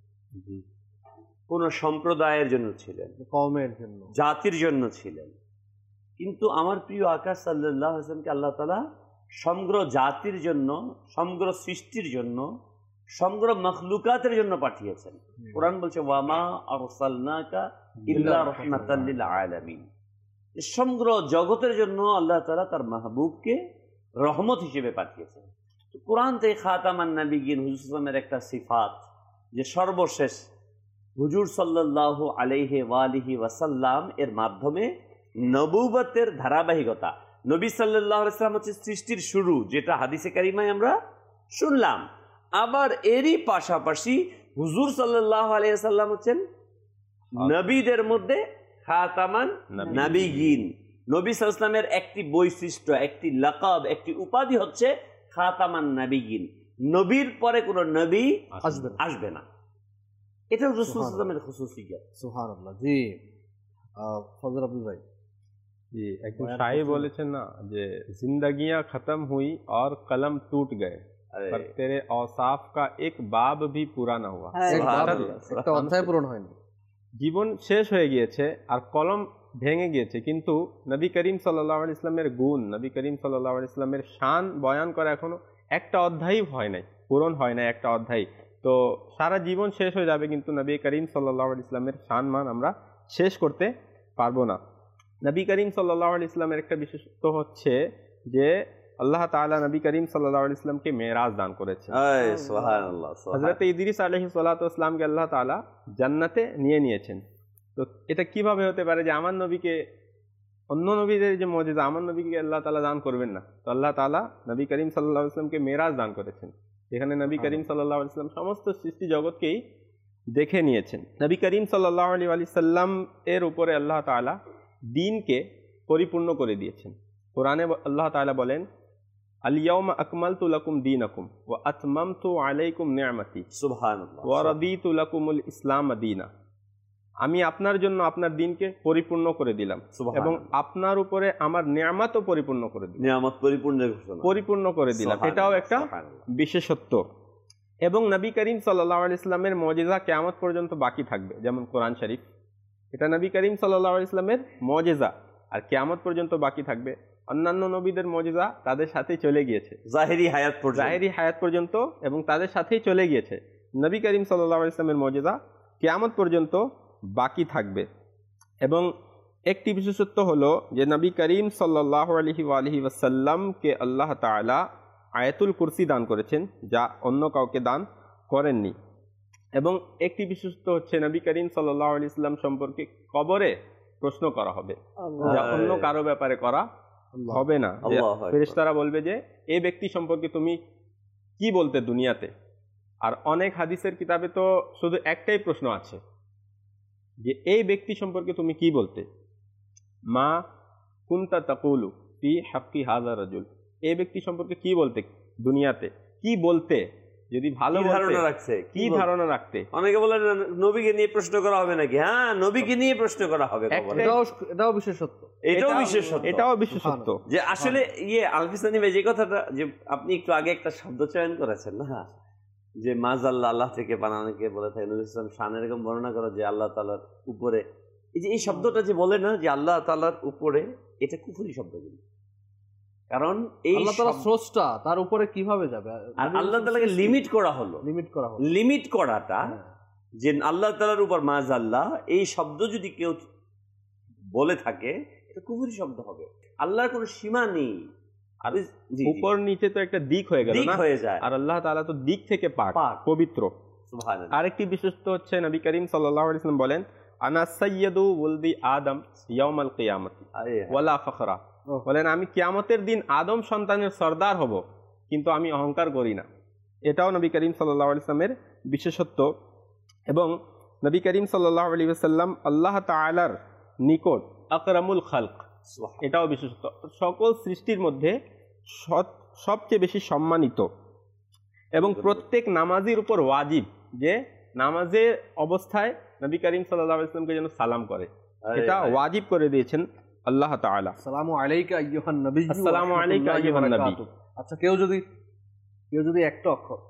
কোন সম্প্রদায়ের জন্য ছিলেন, কওমের জন্য, জাতির জন্য ছিলেন। কিন্তু আমার প্রিয় আকা সাল্লাল্লাহু আলাইহি ওয়াসাল্লামকে আল্লাহ তাআলা সমগ্র জাতির জন্য, সমগ্র সৃষ্টির জন্য, সমগ্র মখলুকাতের জন্য পাঠিয়েছেন। কোরআন বলছে ওয়ামা আরসালনাকা ইল্লা রাহমাতাল লিল আলামিন, সমগ্র জগতের জন্য আল্লাহ তাআলা তার মাহবুবকে রহমত হিসেবে পাঠিয়েছেন। তো কোরআন থেকে খাতামান নবিয়্যিন হুজুর সাল্লাল্লাহু আলাইহি একটা সিফাত, যে সর্বশেষ হুজুর সাল্লাল্লাহু আলাইহি ওয়া আলিহি ওয়াসাল্লাম এর মাধ্যমে নবুবতের ধারাবাহিকতা। নবী সাল্লাল্লাহু আলাইহি ওয়াসাল্লাম হচ্ছে সৃষ্টির শুরু, যেটা হাদিসে কারিমায় আমরা শুনলাম। আবার এরই পাশাপাশি হুজুর সাল্লাল্লাহু আলাইহি ওয়াসাল্লাম হচ্ছেন নবীদের মধ্যে খাতামান নবিয়্যিন, নবী সাল্লাল্লাহু আলাইহি ওয়াসাল্লামের একটি বৈশিষ্ট্য, একটি লাকাব, একটি উপাধি হচ্ছে খাতামান নাবিয়িন, নবীর পরে কোনো নবী আসবে না। এটা রাসূল সাল্লাল্লাহু আলাইহি ওয়াসাল্লামের খুসুসিয়ত। সুবহানাল্লাহ। জি ফজল আব্দুল ভাই। जी, एक शायरी বলেছেন না যে जिंदगियां खत्म हुई और कलम टूट गए पर तेरे औसाफ का एक बाब भी पूरा ना हुआ। একটা অধ্যায় পূরণ হয়নি। জীবন শেষ হয়ে গিয়েছে আর কলম ভেঙে গিয়েছে, কিন্তু নবী করিম সাল্লাল্লাহু আলাইহি ওয়াসাল্লামের গুণ, নবী করিম সাল্লাল্লাহু আলাইহি ওয়াসাল্লামের শান বয়ান করা এখনো একটা অধ্যায়ই হয় নাই, পূরণ হয় নাই একটা অধ্যায়। তো সারা জীবন শেষ হয়ে যাবে, কিন্তু নবী করিম সাল্লাল্লাহু আলাইহি ওয়াসাল্লামের শান মান আমরা শেষ করতে পারবো না। নবী করিম সাল্লাল্লাহু আলাইহি ওয়াসাল্লামের একটা বিশেষত্ব হচ্ছে যে আল্লাহ তাআলা নবী করিম সাল্লাল্লাহু আলাইহি ওয়াসাল্লামকে মেরাজ দান করেছেন। সুবহানাল্লাহ। হযরত ইদ্রিস আলাইহিস সালাতু ওয়াস সালামকে আল্লাহ তাআলা জান্নাতে নিয়েছেন। তো এটা কিভাবে হতে পারে যে আমার নবীকে, অন্য নবীদের যে মুজিজা, আমার নবীকে আল্লাহ তাআলা দান করবেন না? তো আল্লাহ তাআলা নবী করিম সাল্লাল্লাহু আলাইহি ওয়াসাল্লামকে মেরাজ দান করেছেন, যেখানে নবী করিম সাল্লাল্লাহু আলাইহি ওয়াসাল্লাম সমস্ত সৃষ্টি জগৎকেই দেখে নিয়েছেন। নবী করিম সাল্লাল্লাহু আলাইহি ওয়াসাল্লাম এর উপরে আল্লাহ তাআলা দ্বীনকে পরিপূর্ণ করে দিয়েছেন। কোরআনে আল্লাহ তাআলা বলেন, আল-ইয়াওমা আকমালতু লাকুম দীনাকুম ওয়া আতমামতু আলাইকুম নি'মাতি সুবহানাল্লাহ ওয়া রাদিতু লাকুমুল ইসলাম দীনা। আমি আপনার জন্য আপনার দ্বীনকে পরিপূর্ণ করে দিলাম এবং আপনার উপরে আমার নিয়ামতও পরিপূর্ণ করে দিলাম। নিয়ামত পরিপূর্ণ করে দিলাম, এটাও একটা বিশেষত্ব। এবং নবী করিম সাল্লাল্লাহু আলাইহি ওয়াসাল্লামের মুজিজা কিয়ামত পর্যন্ত বাকি থাকবে, যেমন কোরআন শরীফ, এটা নবী করিম সাল্লাল্লাহু আলাইহি ওয়াসাল্লামের মুজিজা আর কিয়ামত পর্যন্ত বাকি থাকবে। অন্যান্য নবীদের মুজিজা তাদের সাথেই চলে গিয়েছে জাহিরি হায়াত পর্যন্ত এবং তাদের সাথেই চলে গিয়েছে। নবী করিম সাল্লাল্লাহু আলাইহি ওয়াসাল্লামের মুজিজা কিয়ামত পর্যন্ত বাকি থাকবে। এবং একটি বিশেষত্ব হলো যে নবী করিম সাল্লাল্লাহু আলাইহি ওয়াসাল্লামকে আল্লাহ তাআলা আয়াতুল কুরসি দান করেছেন, যা অন্য কাউকে দান করেননি। এবং একটি বিশেষত্ব হচ্ছে নবী করিম সাল্লাল্লাহু আলাইহি ওয়াসাল্লাম সম্পর্কে কবরে প্রশ্ন করা হবে, যা অন্য কারো ব্যাপারে করা হবে না। ফেরেশতারা বলবে যে এই ব্যক্তি সম্পর্কে তুমি কি বলতে দুনিয়াতে। আর অনেক হাদিসের কিতাবে তো শুধু একটাই প্রশ্ন আছে যে এই ব্যক্তি সম্পর্কে তুমি কি বলতে, মা কুনতা তাকুলু ফি হাক্কি হাযা রাজুল, এই ব্যক্তি সম্পর্কে কি বলতে দুনিয়াতে, কি বলতে, যদি ভালো ধারণা রাখছে, কি ধারণা রাখতে। অনেকে বলে নবীকে নিয়ে প্রশ্ন করা হবে নাকি? হ্যাঁ, নবীকে নিয়ে প্রশ্ন করা হবে। এটাও বিশেষত্ব, এটাও বিশেষত্ব যে আসলে আলফিসানি ভাই যে কথাটা যে আপনি একটু আগে একটা শব্দ চয়ন করেছেন না, যে মাজাল্লাহ, আল্লাহ থেকে বানানোকে বলে থাকে নবী সাল্লাল্লাহু আলাইহি ওয়াসাল্লাম শান এরকম বর্ণনা করা যে আল্লাহ তাআলার উপরে, এই যে এই শব্দটা যে বলে না যে আল্লাহ তাআলার উপরে, এটা কুফরি শব্দ। কারণ এই আল্লাহ তাআলা স্রষ্টা, তার উপরে কিভাবে যাবে? আর আল্লাহ তাআলাকে লিমিট করা হলো, লিমিট করাটা যে আল্লাহ তাআলার উপর মাজাল্লাহ, এই শব্দ যদি কেউ বলে থাকে এটা কুফরি শব্দ হবে। আল্লাহর কোনো সীমা নেই, আর উপর নিচে তো একটা দিক হয়ে গেল না, আর আল্লাহ তাআলা তো দিক থেকে পাক, পবিত্র। সুবহানাল্লাহ। আরেকটি বিশেষত্ব হচ্ছে নবী করিম সাল্লাল্লাহু আলাইহি ওয়াসাল্লাম বলেন, আনা সাইয়্যিদু ওয়ালদি আদম ইয়াউমাল কিয়ামতি ওয়ালা ফখরা, বলেন আমি কিয়ামতের দিন আদম সন্তানের সরদার হব, কিন্তু আমি অহংকার করি না। এটাও নবী করিম সাল্লাল্লাহু আলাইহি ওয়াসাল্লামের বিশেষত্ব। এবং নবী করিম সাল্লাল্লাহু আলাইহি ওয়াসাল্লাম আল্লাহ তাআলার নিকট আকরামুল খালক, এটাও বিশেষত্ব, সকল সৃষ্টির মধ্যে সবচেয়ে বেশি সম্মানিত। এবং প্রত্যেক নামাজির উপর ওয়াজিব যে নামাজের অবস্থায় নবী করিম সাল্লাল্লাহু আলাইহি ওয়াসাল্লামকে যেন সালাম করে, এটা ওয়াজিব করে দিয়েছেন আল্লাহ তাআলা। আসসালামু আলাইকা আইয়ুহান নবী, আসসালামু আলাইকা আইয়ুহান নবী। আচ্ছা, কেউ যদি একটা অক্ষর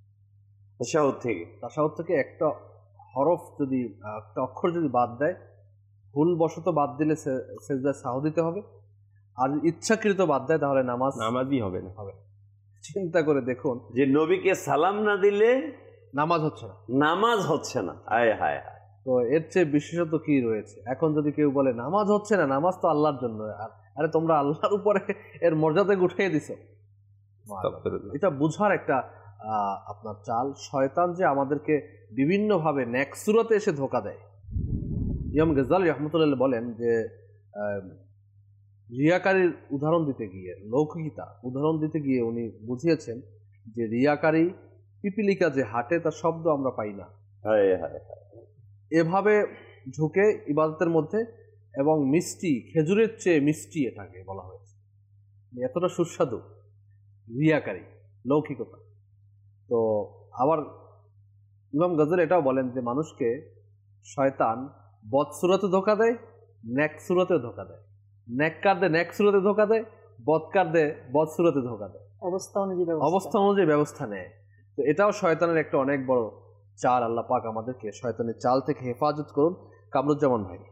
তাশাহুদ থেকে একটা হরফ যদি একটা অক্ষর যদি বাদ দেয়, ভুলবশত বাদ দিলে সেজদায় সাহু দিতে হবে, আর ইচ্ছাকৃত বাদ দেয় তাহলে নামাজই হবে না। চিন্তা করে দেখুন যে নবীকে সালাম না দিলে নামাজ হচ্ছে না। হায় হায়, তো এর চেয়ে বিশেষত কি রয়েছে? এখন যদি কেউ বলে নামাজ হচ্ছে না, নামাজ তো আল্লাহর জন্য, আরে তোমরা আল্লাহর উপরে এর মর্যাদা উঠিয়ে দিছো। এটা বুঝার একটা আপনার চাল। শয়তান যে আমাদেরকে বিভিন্নভাবে নেকসুরতে এসে ধোকা দেয়। ইমাম গাজ্জালী রাহমাতুল্লাহ বলেন যে রিয়াকারীর উদাহরণ দিতে গিয়ে, লৌকিকতা উদাহরণ দিতে গিয়ে উনি বুঝিয়েছেন যে রিয়াকারী পিপিলিকা যে হাঁটে তার শব্দ আমরা পাই না, এভাবে ঝুঁকে ইবাদতের মধ্যে এবং মিষ্টি, খেজুরের চেয়ে মিষ্টি এটাকে বলা হয়েছে, এতটা সুস্বাদু, রিয়াকারী, লৌকিকতা। তো আবার ইমাম গজল এটাও বলেন যে মানুষকে শয়তান বদ সুরতে ধোকা দেয়, নেক সুরতে ধোকা দেয়, নেককারদের নেক সুরতে ধোকা দেয়, বদকারদের বদ সুরতে ধোকা দেয়, অবস্থা অনুযায়ী ব্যবস্থা নেয়। তো এটাও শয়তানের একটা অনেক বড় চাল। আল্লাহ পাক আমাদেরকে শয়তানের চাল থেকে হেফাজত করুন। কামরুজ্জামান ভাই,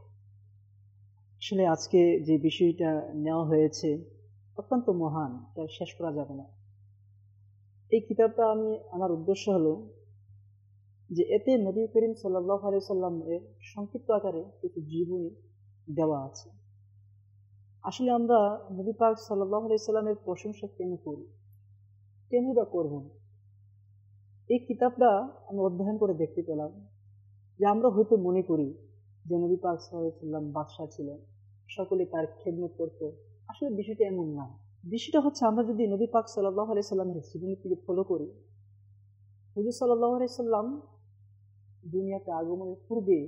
আসলে আজকে যে বিষয়টা নেওয়া হয়েছে অত্যন্ত মহান, এটা শেষ করা যাবে না। এই কিতাবটা আমার উদ্দেশ্য হলো যে এতে নবী করিম সাল্লাল্লাহু আলাইহি সাল্লামের সংক্ষিপ্ত আকারে কিছু জীবনী দেওয়া আছে। আসলে আমরা নবী পাক সাল্লাল্লাহু আলাইহি সাল্লামের প্রশংসা কেন করি, কেন বা করব? এই কিতাবটা আমি অধ্যয়ন করে দেখতে পেলাম যে আমরা হয়তো মনে করি যে নবী পাক সাল্লাল্লাহু আলাইহি সাল্লাম বাদশাহ ছিলেন, সকলে তার খেদমত করত। আসলে বিষয়টা এমন না। বিষয়টা হচ্ছে আমরা যদি নবী পাক সাল্লাল্লাহু আলাইহি সাল্লামের জীবনীকে ফলো করি, হুজুর সাল্লাল্লাহু আলাইহি সাল্লাম দুনিয়াতে আগমনের পূর্বে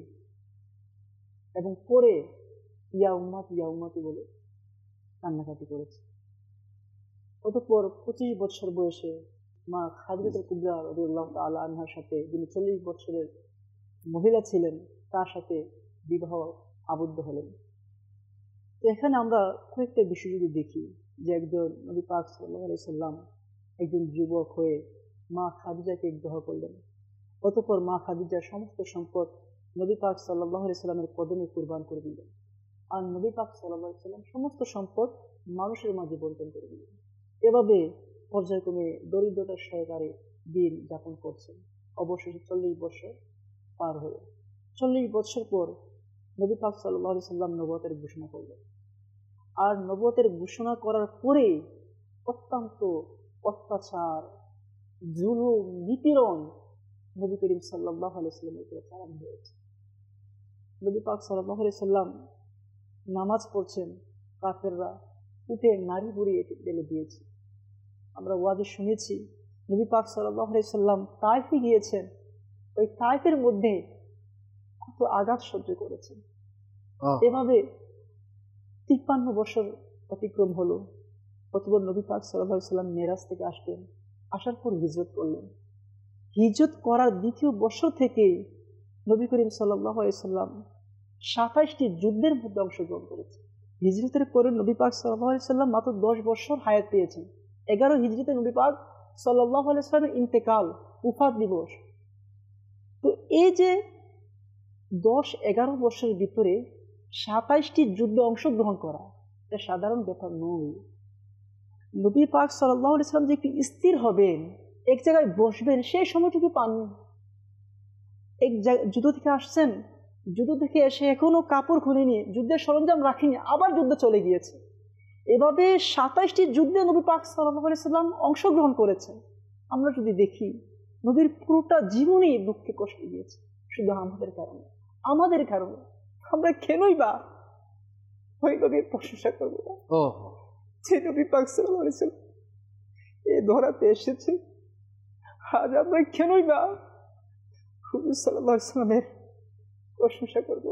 এবং পরে ইয়া উম্মতি বলে কান্নাকাটি করেছে। অতঃপর 25 বছর বয়সে মা খাদিজাতুল কুবরা রাদিয়াল্লাহু তাআলা আনহার সাথে, যিনি 40 বছরের মহিলা ছিলেন, তার সাথে বিবাহ আবদ্ধ হলেন। তো এখানে আমরা কয়েকটা বিষয় যদি দেখি যে একজন নবী পাক সাল্লাল্লাহু আলাইহি সাল্লাম একজন যুবক হয়ে মা খাদিজাকে বিবাহ করলেন। অতঃপর মা খাদিজার সমস্ত সম্পদ নবী পাক সাল্লাল্লাহু আলাইহি সাল্লামের কদমে কুরবান করে দিলেন। আর নবী পাক সাল্লাল্লাহু আলাইহি সাল্লাম সমস্ত সম্পদ মানুষের মাঝে বন্টন করে দিলেন। এভাবে পর্যায়ক্রমে দরিদ্রতার সহকারে দিন যাপন করছেন। অবশেষে 40 বছর পার হলো। 40 বছর পর নবী পাক সাল্লাল্লাহু আলাইহি সাল্লাম নবুয়তের ঘোষণা করলেন। আর নবুয়তের ঘোষণা করার পরে অত্যন্ত অত্যাচার, জুলুম, নিপীড়ন নবী করিম সাল্লাল্লাহু আলাইহি সাল্লামের উপরে চালানো হয়েছে। নবী পাক সাল্লাল্লাহু আলাইহি সাল্লাম নামাজ পড়ছেন, কাফেররা উঠে নারী বুড়ি ফেলে দিয়েছে। আমরা ওয়াজে শুনেছি নবী পাক সাল্লাল্লাহু আলাইহি সাল্লাম তায়েফে গিয়েছেন, ওই তায়েফের মধ্যে কত আঘাত সহ্য করেছেন। এভাবে 53 বছর অতিক্রম হলো। অতঃপর নবী পাক সাল্লাল্লাহু আলাইহি সাল্লাম মেরাজ থেকে আসলেন, আসার পর হিজরত করলেন। হিজরত করার দ্বিতীয় বছর থেকে নবী করিম সাল্লাল্লাহু আলাইহি সাল্লাম 27টি যুদ্ধের মধ্যে অংশগ্রহণ করেছেন। হিজরতের পরে নবী পাক সাল্লাল্লাহু আলাইহি সাল্লাম মাত্র 10 বছর হায়াত পেয়েছেন। 11 হিজরিতে নবী পাক সাল্লাল্লাহু আলাইহি সাল্লামের ইন্তেকাল, উফাত দিবস। তো এই যে 10-11 বছরের ভিতরে 27টি যুদ্ধে অংশগ্রহণ করা এটা সাধারণ ব্যাপার নয়। নবী পাক সাল্লাল্লাহু আলাইহি সাল্লাম যে একটু স্থির হবেন, এক জায়গায় বসবেন, সেই সময়টুকু পাননি। এক যুদ্ধ থেকে আসছেন, যুদ্ধ থেকে এসে এখনো কাপড় খুলেনি, যুদ্ধের সরঞ্জাম রাখিনি, আবার যুদ্ধ চলে গিয়েছে। এভাবে 27টি যুদ্ধে নবী পাক সাল্লাল্লাহু আলাইহি সাল্লাম অংশগ্রহণ করেছেন। আমরা যদি দেখি নবীর পুরোটা জীবনই দুঃখে কষ্ট দিয়েছে, শুধু আমাদের কারণে। আমরা কেনই বা ওই নবীর প্রশংসা করবো না? যে নবী পাক সাল্লাল্লাহু আলাইহি সাল্লাম এই ধরাতে এসেছে, আজ আমরা কেনই বা হুজুর সাল্লাল্লাহু আলাইহি সাল্লামের প্রশংসা করব?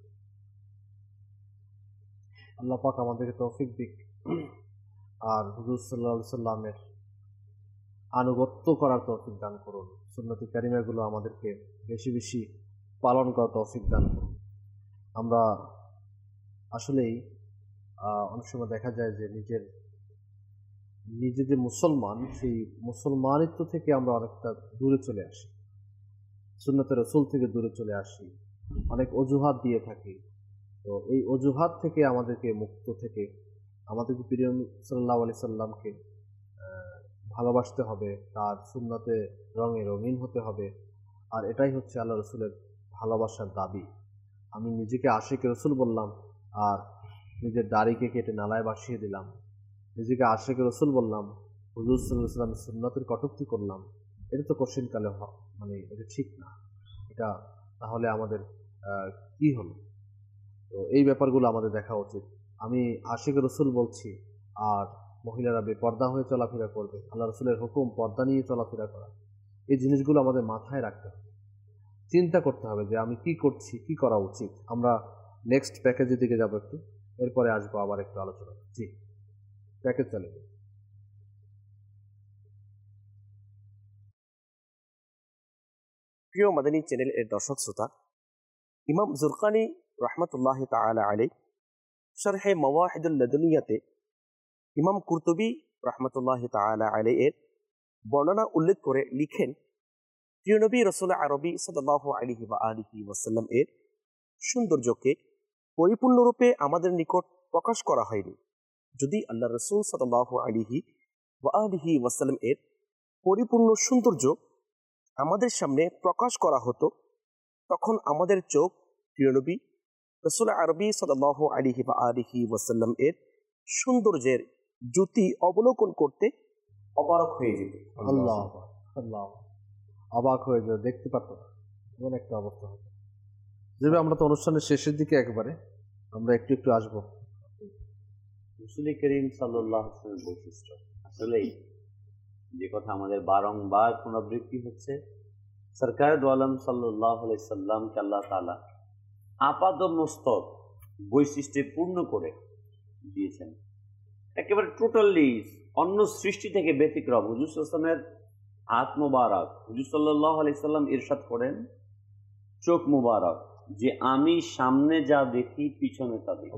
আল্লাহ পাক আমাদেরকে তৌফিক দিক, আর হুজুর সাল্লাল্লাহু আলাইহি সাল্লামের আনুগত্য করার তৌফিক দান করুন। সুন্নতি কারিমাগুলো আমাদেরকে বেশি বেশি পালন করার তৌফিক দান করুন। আমরা আসলেই অনেক সময় দেখা যায় যে নিজে যে মুসলমান, সেই মুসলমানিত্ব থেকে আমরা অনেকটা দূরে চলে আসি, সুন্নতের রাসূল থেকে দূরে চলে আসি, অনেক অজুহাত দিয়ে থাকি। তো এই অজুহাত থেকে আমাদেরকে মুক্ত থেকে আমাদেরকে প্রিয় সাল্লাল্লাহু আলাইহি সাল্লামকে ভালোবাসতে হবে, তার সুন্নতে রঙে রঙিন হতে হবে। আর এটাই হচ্ছে আল্লাহ রসুলের ভালোবাসার দাবি। আমি নিজেকে আশিকে রসুল বললাম আর নিজের দাড়িকে কেটে নালায় ভাসিয়ে দিলাম, নিজেকে আশিকে রসুল বললাম, হুজুর সাল্লাল্লাহু আলাইহি ওয়াসাল্লামের সুন্নতের কটূক্তি করলাম, এটা তো কঠিনকালে মানে এটা ঠিক না। এটা তাহলে আমাদের কি হলো? তো এই ব্যাপারগুলো আমাদের দেখা উচিত। আমি আশিকে রসুল বলছি আর মহিলারা বেপর্দা হয়ে চলাফেরা করবে, আল্লাহ রসুলের হুকুম পর্দা নিয়ে চলাফেরা করা, এই জিনিসগুলো আমাদের মাথায় রাখতে হবে, চিন্তা করতে হবে যে আমি কি করছি, কি করা উচিত। আমরা নেক্সট প্যাকেজের দিকে যাবো একটু, এরপরে আসবো আবার একটু আলোচনা। জি, প্যাকেজ চলে যাবে। প্রিয় মাদানী চ্যানেল এর দর্শক শ্রোতা, ইমাম জুরকানি রহমতুল্লাহ তাআলা আলাইহি শরহে মাওয়াহিদুল লাদুনিয়াতে ইমাম কুরতুবী রহমতুল্লাহ তাআলা আলাইহি এর বর্ণনা উল্লেখ করে লিখেন, প্রিয় নবী রাসূল আরবি সাল্লাল্লাহু আলাইহি ওয়া আলিহি ওয়াসাল্লাম এর সৌন্দর্যকে পরিপূর্ণরূপে আমাদের নিকট প্রকাশ করা হয়নি। যদি আল্লাহ রাসূল সাল্লাল্লাহু আলাইহি ওয়া আলিহি ওয়াসাল্লাম এর পরিপূর্ণ সৌন্দর্য আমাদের সামনে প্রকাশ করা হতো, তখন আমাদের চোখ প্রিয় নবী রাসূল আরবি সাল্লাল্লাহু আলাইহি ওয়া আলিহি ওয়াসাল্লাম এর সৌন্দর্যের জ্যোতি অবলোকন করতে অপারক হয়ে যেত। আল্লাহ আল্লাহ, অবাক হয়ে যেত, দেখতে পারতো না, এমন একটা অবস্থা হতো। যেভাবে আমরা তো অনুষ্ঠানের শেষের দিকে একবারে আমরা একটু একটু আসবো। রাসূল করিম সাল্লাল্লাহু আলাইহি ওয়াসাল্লামের বৈশিষ্ট্য আসলেই যে কথা আমাদের বারংবার পুনরাবৃত্তি হচ্ছে, সরকার দু আলম সাল্লাল্লাহু আলাইহি সাল্লামকে আল্লাহ তাআলা আপাদমস্তক বৈশিষ্ট্যে পূর্ণ করে দিয়েছেন, একেবারে টোটালি অন্য সৃষ্টি থেকে ব্যতিক্রম। হুজুর সাল্লাল্লাহু আলাইহি ওয়াসাল্লামের হাত মুবারক, হুজুর সাল্লাল্লাহু আলাইহি সাল্লাম ইরশাদ করেন, চোখ মুবারক যে আমি সামনে যা দেখি পিছনে তা দেখি।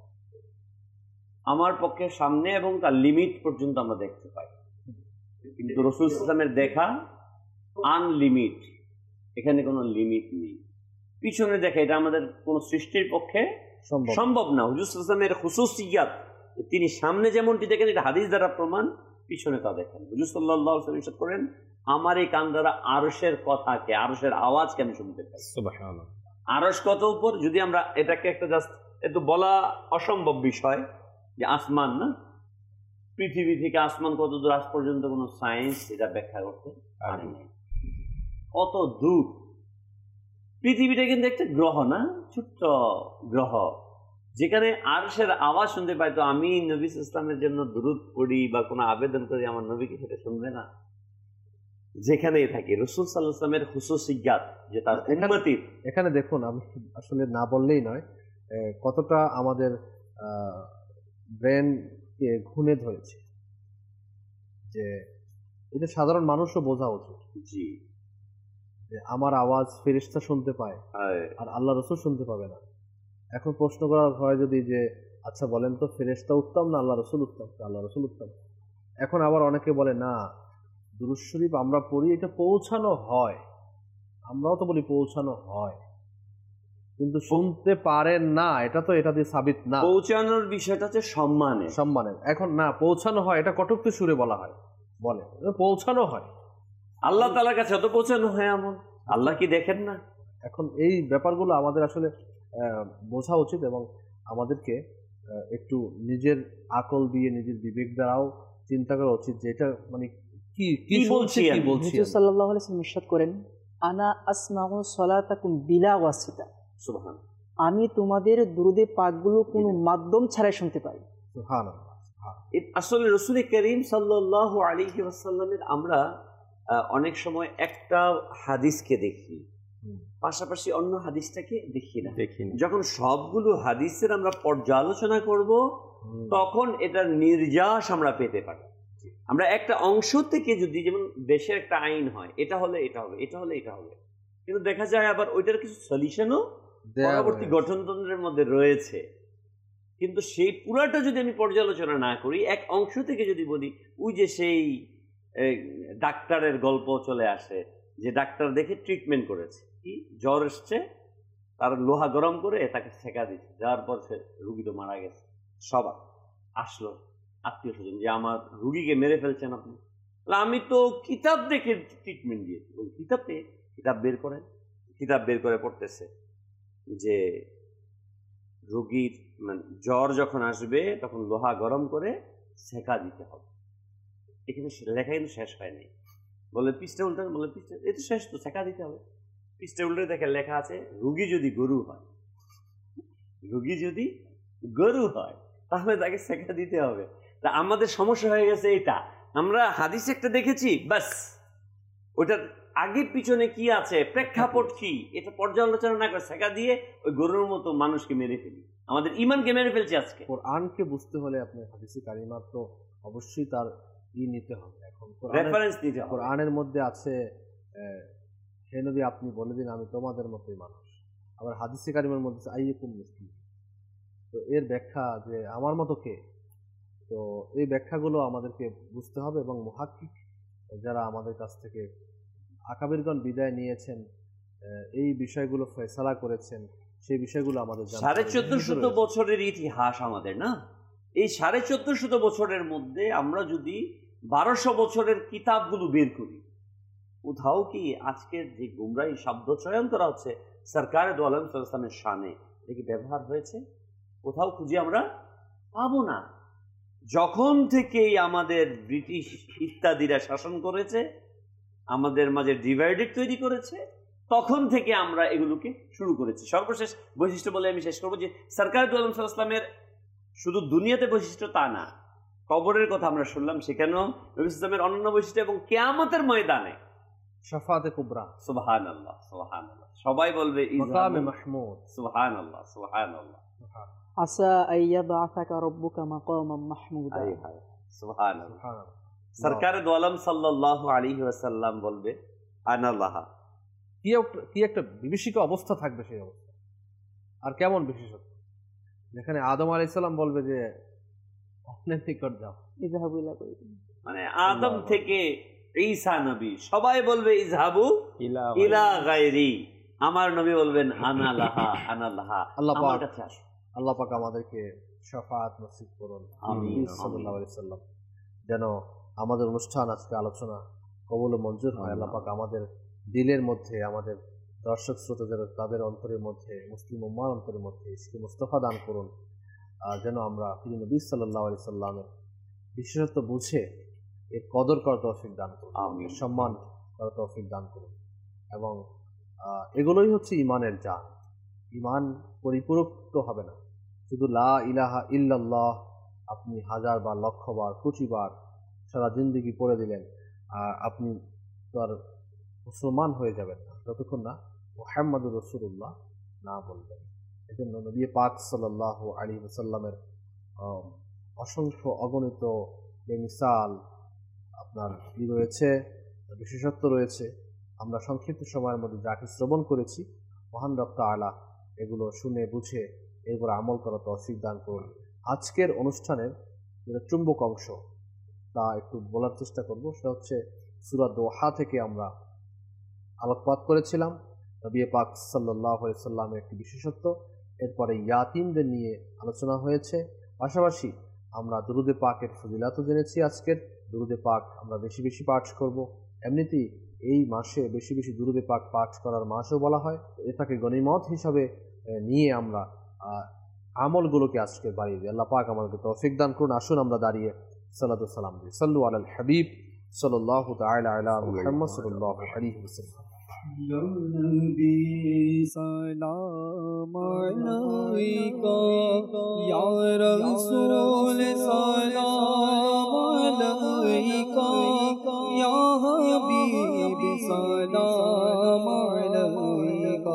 আমার পক্ষে সামনে এবং তার লিমিট পর্যন্ত আমরা দেখতে পাই, কিন্তু রাসূল সাল্লাল্লাহু আলাইহি ওয়াসাল্লামের দেখা আনলিমিট, এখানে কোনো লিমিট নেই। পিছনে দেখা এটা আমাদের কোন সৃষ্টির পক্ষে সম্ভব না। হুজুর সাল্লাল্লাহু আলাইহি ওয়াসাল্লামের খুসুসিয়াত, তিনি সামনে যেমনটি দেখেন এটা হাদিস দ্বারা প্রমাণ, পিছনে তা দেখেন। হুজুর সাল্লাল্লাহু আলাইহি ওয়াসাল্লাম ইরশাদ করেন, আমার এই কান দ্বারা আরশের কথাকে, আরশের আওয়াজকে আমি শুনতে পাই। সুবহানাল্লাহ। আরশ কত উপর, যদি আমরা এটাকে একটা জাস্ট একটু বলা অসম্ভব বিষয় যে আসমান না, পৃথিবী থেকে আসমান কত দূর আজ পর্যন্ত কোনো সায়েন্স এটা ব্যাখ্যা করতে পারে নাই। কত দূর পৃথিবীটা কিন্তু একটা গ্রহ না, ছোট্ট গ্রহ, যেখানে আরশের আওয়াজ শুনতে পাই। তো আমি নবী ইসলামের জন্য দুরূদ পড়ি বা কোনো আবেদন করি, আমার নবীকে সেটা শুনবে না? যেখানেই থাকি রাসূল সাল্লাল্লাহু আলাইহি ওয়াসাল্লামের খুসুসিয়াত যে তার উম্মতির। এখানে দেখুন, আমি আসলে না বললেই নয়, কতটা আমাদের ব্রেনকে ঘুণে ধরেছে, যে এটা সাধারণ মানুষও বোঝা উচিত। জি, যে আমার আওয়াজ ফেরেশতা শুনতে পায় আর আল্লাহ রাসূল শুনতে পাবে না। এখন প্রশ্ন করা হয় যদি যে আচ্ছা বলেন তো, ফেরেশতা উত্তম না আল্লাহ রাসূল উত্তম? আল্লাহ রাসূল উত্তম। এখন আবার অনেকে বলে না, দুরূদ শরীফ আমরা পড়ি, এটা পৌঁছানো হয়, আমরাও তো বলি পৌঁছানো হয়, কিন্তু শুনতে পারেন না, এটা তো এটা দিয়ে সাবিত না। পৌঁছানোর বিষয়টা হচ্ছে সম্মানের। এখন না, পৌঁছানো হয় এটা কটূক্তি সুরে বলা হয়, বলে পৌঁছানো হয় আল্লাহ তাআলার কাছে, অত পৌঁছানো হয় এমন আল্লাহ কি দেখেন না? এখন এই ব্যাপারগুলো আমাদের আসলে বোঝা উচিত, এবং আমাদেরকে একটু নিজের আকল দিয়ে, নিজের বিবেক দ্বারাও চিন্তা করা উচিত যে এটা মানে কি বলছি। হুজুর সাল্লাল্লাহু আলাইহি ওয়াসাল্লাম ইরশাদ করেন, আনা আসমাউ সালাতাকুম বিলা ওয়াসিতা, সুবহানাল্লাহ, আমি তোমাদের দুরুদে পাকগুলো কোনো মাধ্যম ছাড়াই শুনতে পাই। সুবহানাল্লাহ। আসলে রাসূল করিম সাল্লাল্লাহু আলাইহি ওয়াসাল্লামের আমরা অনেক সময় একটা হাদিসকে দেখি, পাশাপাশি অন্য হাদিসটাকে দেখি না। যখন সবগুলো হাদিসের আমরা পর্যালোচনা করব, তখন এটার নির্যাস আমরা পেতে পারি। আমরা একটা অংশ থেকে যদি, যেমন দেশের একটা আইন হয়, এটা হলে এটা হবে, এটা হলে এটা হবে, কিন্তু দেখা যায় আবার ওইটার কিছু সলিউশনও পরবর্তী গঠনতন্ত্রের মধ্যে রয়েছে। কিন্তু সেই পুরাটা যদি আমি পর্যালোচনা না করি, এক অংশ থেকে যদি বলি, ওই যে সেই ডাক্তারের গল্প চলে আসে, যে ডাক্তার দেখে ট্রিটমেন্ট করেছে, কি জ্বর এসছে, তার লোহা গরম করে তাকে ছেঁকা দিচ্ছে, যাওয়ার পর সে রুগী তো মারা গেছে। সবার আসলো আত্মীয় স্বজন যে আমার রুগীকে মেরে ফেলছেন আপনি। আমি তো কিতাব দেখে ট্রিটমেন্ট দিয়েছি। কিতাব বের করেন, কিতাব বের করে পড়তেছে যে রোগীর মানে জ্বর যখন আসবে তখন লোহা গরম করে ছেঁকা দিতে হবে। এখানে লেখা কিন্তু শেষ হয় নাই, বলে পৃষ্ঠা উল্টান, বলে পৃষ্ঠা এই তো শেষ, তো ছেঁকা দিতে হবে। পৃষ্ঠা উল্টে দেখে লেখা আছে, রোগী যদি গরু হয়, রোগী যদি গরু হয় তাহলে তাকে ছেঁকা দিতে হবে। তা আমাদের সমস্যা হয়ে গেছে এটা, আমরা হাদিস একটা দেখেছি, বাস ওটার আগে পিছনে কি আছে, প্রেক্ষাপট কি, এটা পর্যালোচনা না করে শেখা দিয়ে ওই গরুর মতো মানুষকে মেরে ফেলি, আমাদের ইমানকে মেরে ফেলছি আজকে। কোরআনকে বুঝতে হলে আপনি হাদিসে কারিমা তো অবশ্যই তার নিতে হবে। এখন রেফারেন্স নিতে হবে। কোরআনের মধ্যে আছে হে নবী আপনি বলে দিন আমি তোমাদের মতোই মানুষ, আবার হাদিসে কারিমার মধ্যে আইয়ুকুম মুসলিম, তো এর ব্যাখ্যা যে আমার মতো কে, তো এই ব্যাখ্যাগুলো আমাদেরকে বুঝতে হবে এবং মুহাক্কিক যারা আমাদের কাছ থেকে আকাবিরগণ বিদায় নিয়েছেন এই বিষয়গুলো ফয়সালা করেছেন সেই বিষয়গুলো আমাদের 1450 বছরের ইতিহাস আমাদের, না? এই 1450 বছরের মধ্যে আমরা যদি 1200 বছরের কিতাবগুলো বের করি, কোথাও কি আজকের যে গুমরাহী শব্দ চয়ন করা হচ্ছে সরকারে দো আলম সাল্লাল্লাহু আলাইহি ওয়াসাল্লামের শানে, এটা কি ব্যবহার হয়েছে? কোথাও খুঁজে আমরা পাবো না। যখন থেকেই আমাদের ব্রিটিশ ইত্যাদিরা শাসন করেছে, আমাদের মাঝে ডিভাইডেড তৈরি করেছে, তখন থেকে আমরা এগুলোকে শুরু করেছি। সর্বশেষ বৈশিষ্ট্য বলে আমি শেষ করবো যে সরকার দো আলম সাল্লাল্লাহু আলাইহি ওয়াসাল্লামের শুধু দুনিয়াতে বৈশিষ্ট্য তা না, কবরের কথা আমরা শুনলাম, সেখানেও নবী ইসলামের অনন্য বৈশিষ্ট্য, এবং কিয়ামতের ময়দানে শাফাতে কুবরা, সুবহানাল্লাহ সুবহানাল্লাহ, সবাই বলবে মাকামে মাহমুদ, সুবহানাল্লাহ সুবহানাল্লাহ, আসা আইয়াবআসাকা রাব্বুকা মাকামান মাহমুদা, সুবহানাল্লাহ। সরকার দো আলম সাল্লাল্লাহু আলাইহি ওয়াসাল্লাম বলবে আনাল্লাহ, কি একটা বিভীষিকা অবস্থা থাকবে সেই অবস্থা। আর কেমন বিশেষত্ব, যেখানে আদম আলাইহিস সালাম বলবে যে অন্যের নিকট যাও, মানে আদম থেকে ঈসা নবী সবাই বলবে ইযহাবু ইলা গায়রি, আমার নবী বলবেন আনা লাহা আনা লাহা, আমার কাছে আসো। আল্লাহ পাক আমাদেরকে শাফাআত নসিব করুন, আমিন সাল্লাল্লাহু আলাইহি সাল্লাম, যেন আমাদের অনুষ্ঠান আজকে আলোচনা কবুল ও মঞ্জুর হয়। আল্লাহ পাক আমাদের দিলের মধ্যে, আমাদের দর্শক শ্রোতাদের তাদের অন্তরের মধ্যে, মুসলিম উম্মার অন্তরের মধ্যে ইশকে মুস্তাফা দান করুন, যেন আমরা প্রিয় নবী সাল্লাল্লাহু আলাইহি সাল্লামের বিশেষত্ব বুঝে এর কদর করার তৌফিক দান করুন, সম্মান করার তৌফিক দান করুন। এবং এগুলোই হচ্ছে ইমানের জান। ইমান পরিপূরক তো হবে না, শুধু লা ইলাহা ইল্লাল্লাহ আপনি 1000 বার, লক্ষ বার, কোটি বার সারা জিন্দেগি পড়ে দিলেন, আপনি তো আর মুসলমান হয়ে যাবেন না যতক্ষণ না মুহাম্মাদুর রাসূলুল্লাহ না বলবেন। এজন্য নবী পাক সাল্লাল্লাহু আলাইহি ওয়াসাল্লামের অসংখ্য অগণিত মিসাল আপনার কি রয়েছে, বিশেষত্ব রয়েছে। আমরা সংক্ষিপ্ত সময়ের মধ্যে যাকে শ্রবণ করেছি, মহান রব তাআলা এগুলো শুনে বুঝে এরপর আমল করা তৌফিক দান করুন। আজকের অনুষ্ঠানের যেটা চুম্বক অংশ তা একটু বলার চেষ্টা করব, সেটা হচ্ছে সূরা দোহা থেকে আমরা আলোকপাত করেছিলাম নবী পাক সাল্লাল্লাহু আলাইহি সাল্লামের একটি বিশেষত্ব, এরপরে ইয়াতিমদের নিয়ে আলোচনা হয়েছে, পাশাপাশি আমরা দুরুদে পাকের ফজিলাতও জেনেছি। আজকের দুরুদে পাক আমরা বেশি বেশি পাঠ করব। এমনিতেই এই মাসে বেশি বেশি দুরুদে পাক পাঠ করার মাসও বলা হয়, এটাকে গনিমত হিসাবে নিয়ে আমরা আমলগুলোকে আজকে বাড়িয়ে দিই। আল্লাহ পাক আমাদেরকে তৌফিক দান করুন। আসুন আমরা দাঁড়িয়ে সালাতু সালাম দিই। সাল্লু আলাল হাবিব সাল্লাল্লাহু তাআলা আলা মুহাম্মদ সাল্লাল্লাহু আলাইহি ওয়াসাল্লাম। Ya Nabi salam alayka, Ya Rasul salam alayka, Ya Habib salam alayka,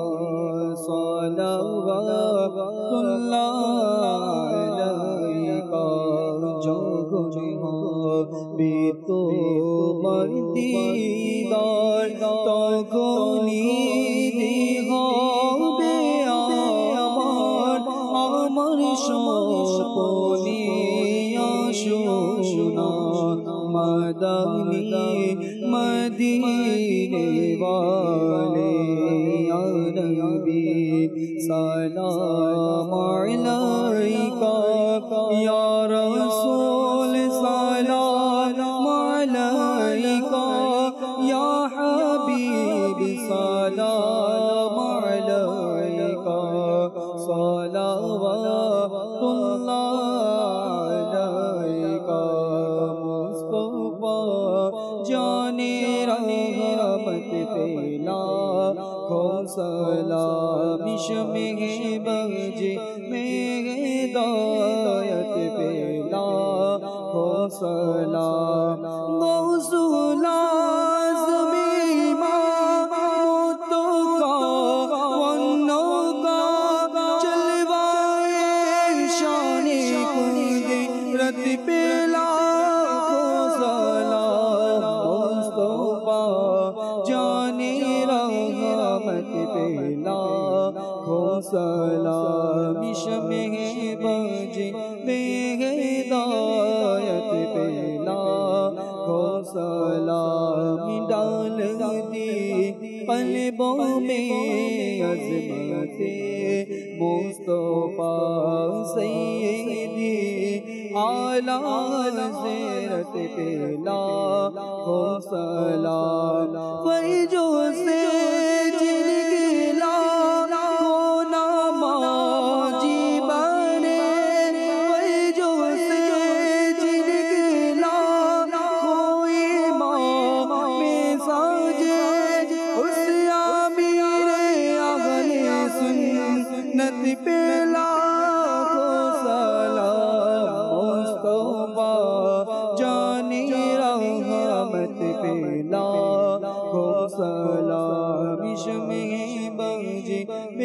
salawatullah alayka, jagone habe tomar didar, তখনই হবে আমার স্বপ্নে আসোনা, মাদানি মদিনে ওয়ালে ইয়া নবী সালাম আলাইকা, ইয়া রাসূল সালাম আলাইকা, ইয়া হাবিব সালাম আলাইকা, সালাওয়াতুল্লাহ আলাইকা, মুস্তাফা জানে রহমত পেলা, খো সালাম ইশমে বজে মেদায়ত পেলা, খো সালাম গৌসুল আজমি सलाम डाल दी क़ल्बों में अज़मते मुस्तफ़ा सैयदी आला ज़ेरत पे लाखो सलाम फैजो से जिनकी लाखो नमाज़ी बने फैजो से जिनकी लाखो इमाम में साजे उस आमीर अहले सुन्नत पे लाखो सलाम मुस्तफ़ा जाने रहमत पे लाखो सलाम इश्मे बंजी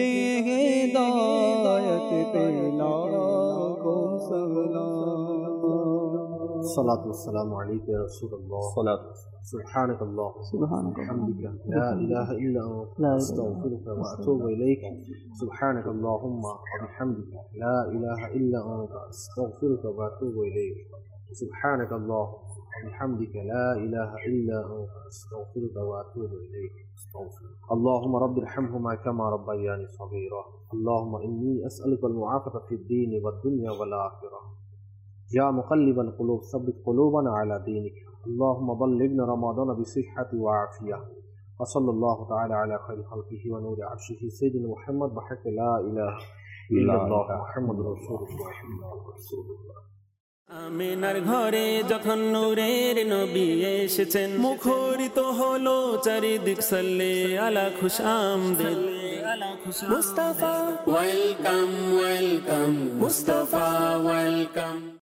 बेहिदायत पे लाखो सलाम सलातु वस्सलामु अलैका या रसूलल्लाह सुब्हानक अल्लाहुम्मा बिहम्दिका ला इलाहा इल्ला अंता अस्तगफिरुका व अतूबु इलैक सुब्हानक अल्लाहुम्मा बिहम्दिका ला इलाहा इल्ला अंता अस्तगफिरुका व अतूबु इलैक सुब्हानक अल्लाहुम्मा बिहम्दिका ला इलाहा इल्ला अंता अस्तगफिरुका व अतूबु इलैक اللهم رب ارحمهما كما ربياني صغيرا اللهم إني أسألك المعافاة في الدين والدنيا والآخرة يا مقلب القلوب ثبت قلوبنا على دينك اللهم بلغنا رمضان بصحة وعافية وصلى الله تعالى على خير خلقه ونور عرشه سيدنا محمد بحق لا إله إلا الله محمد رسول الله আমিনার ঘরে যখন নূরের নবী এসেছেন মুখরিত হলো চারিদিক সাল্লে আলা খুশ আমদেদ Mustafa welcome welcome Mustafa welcome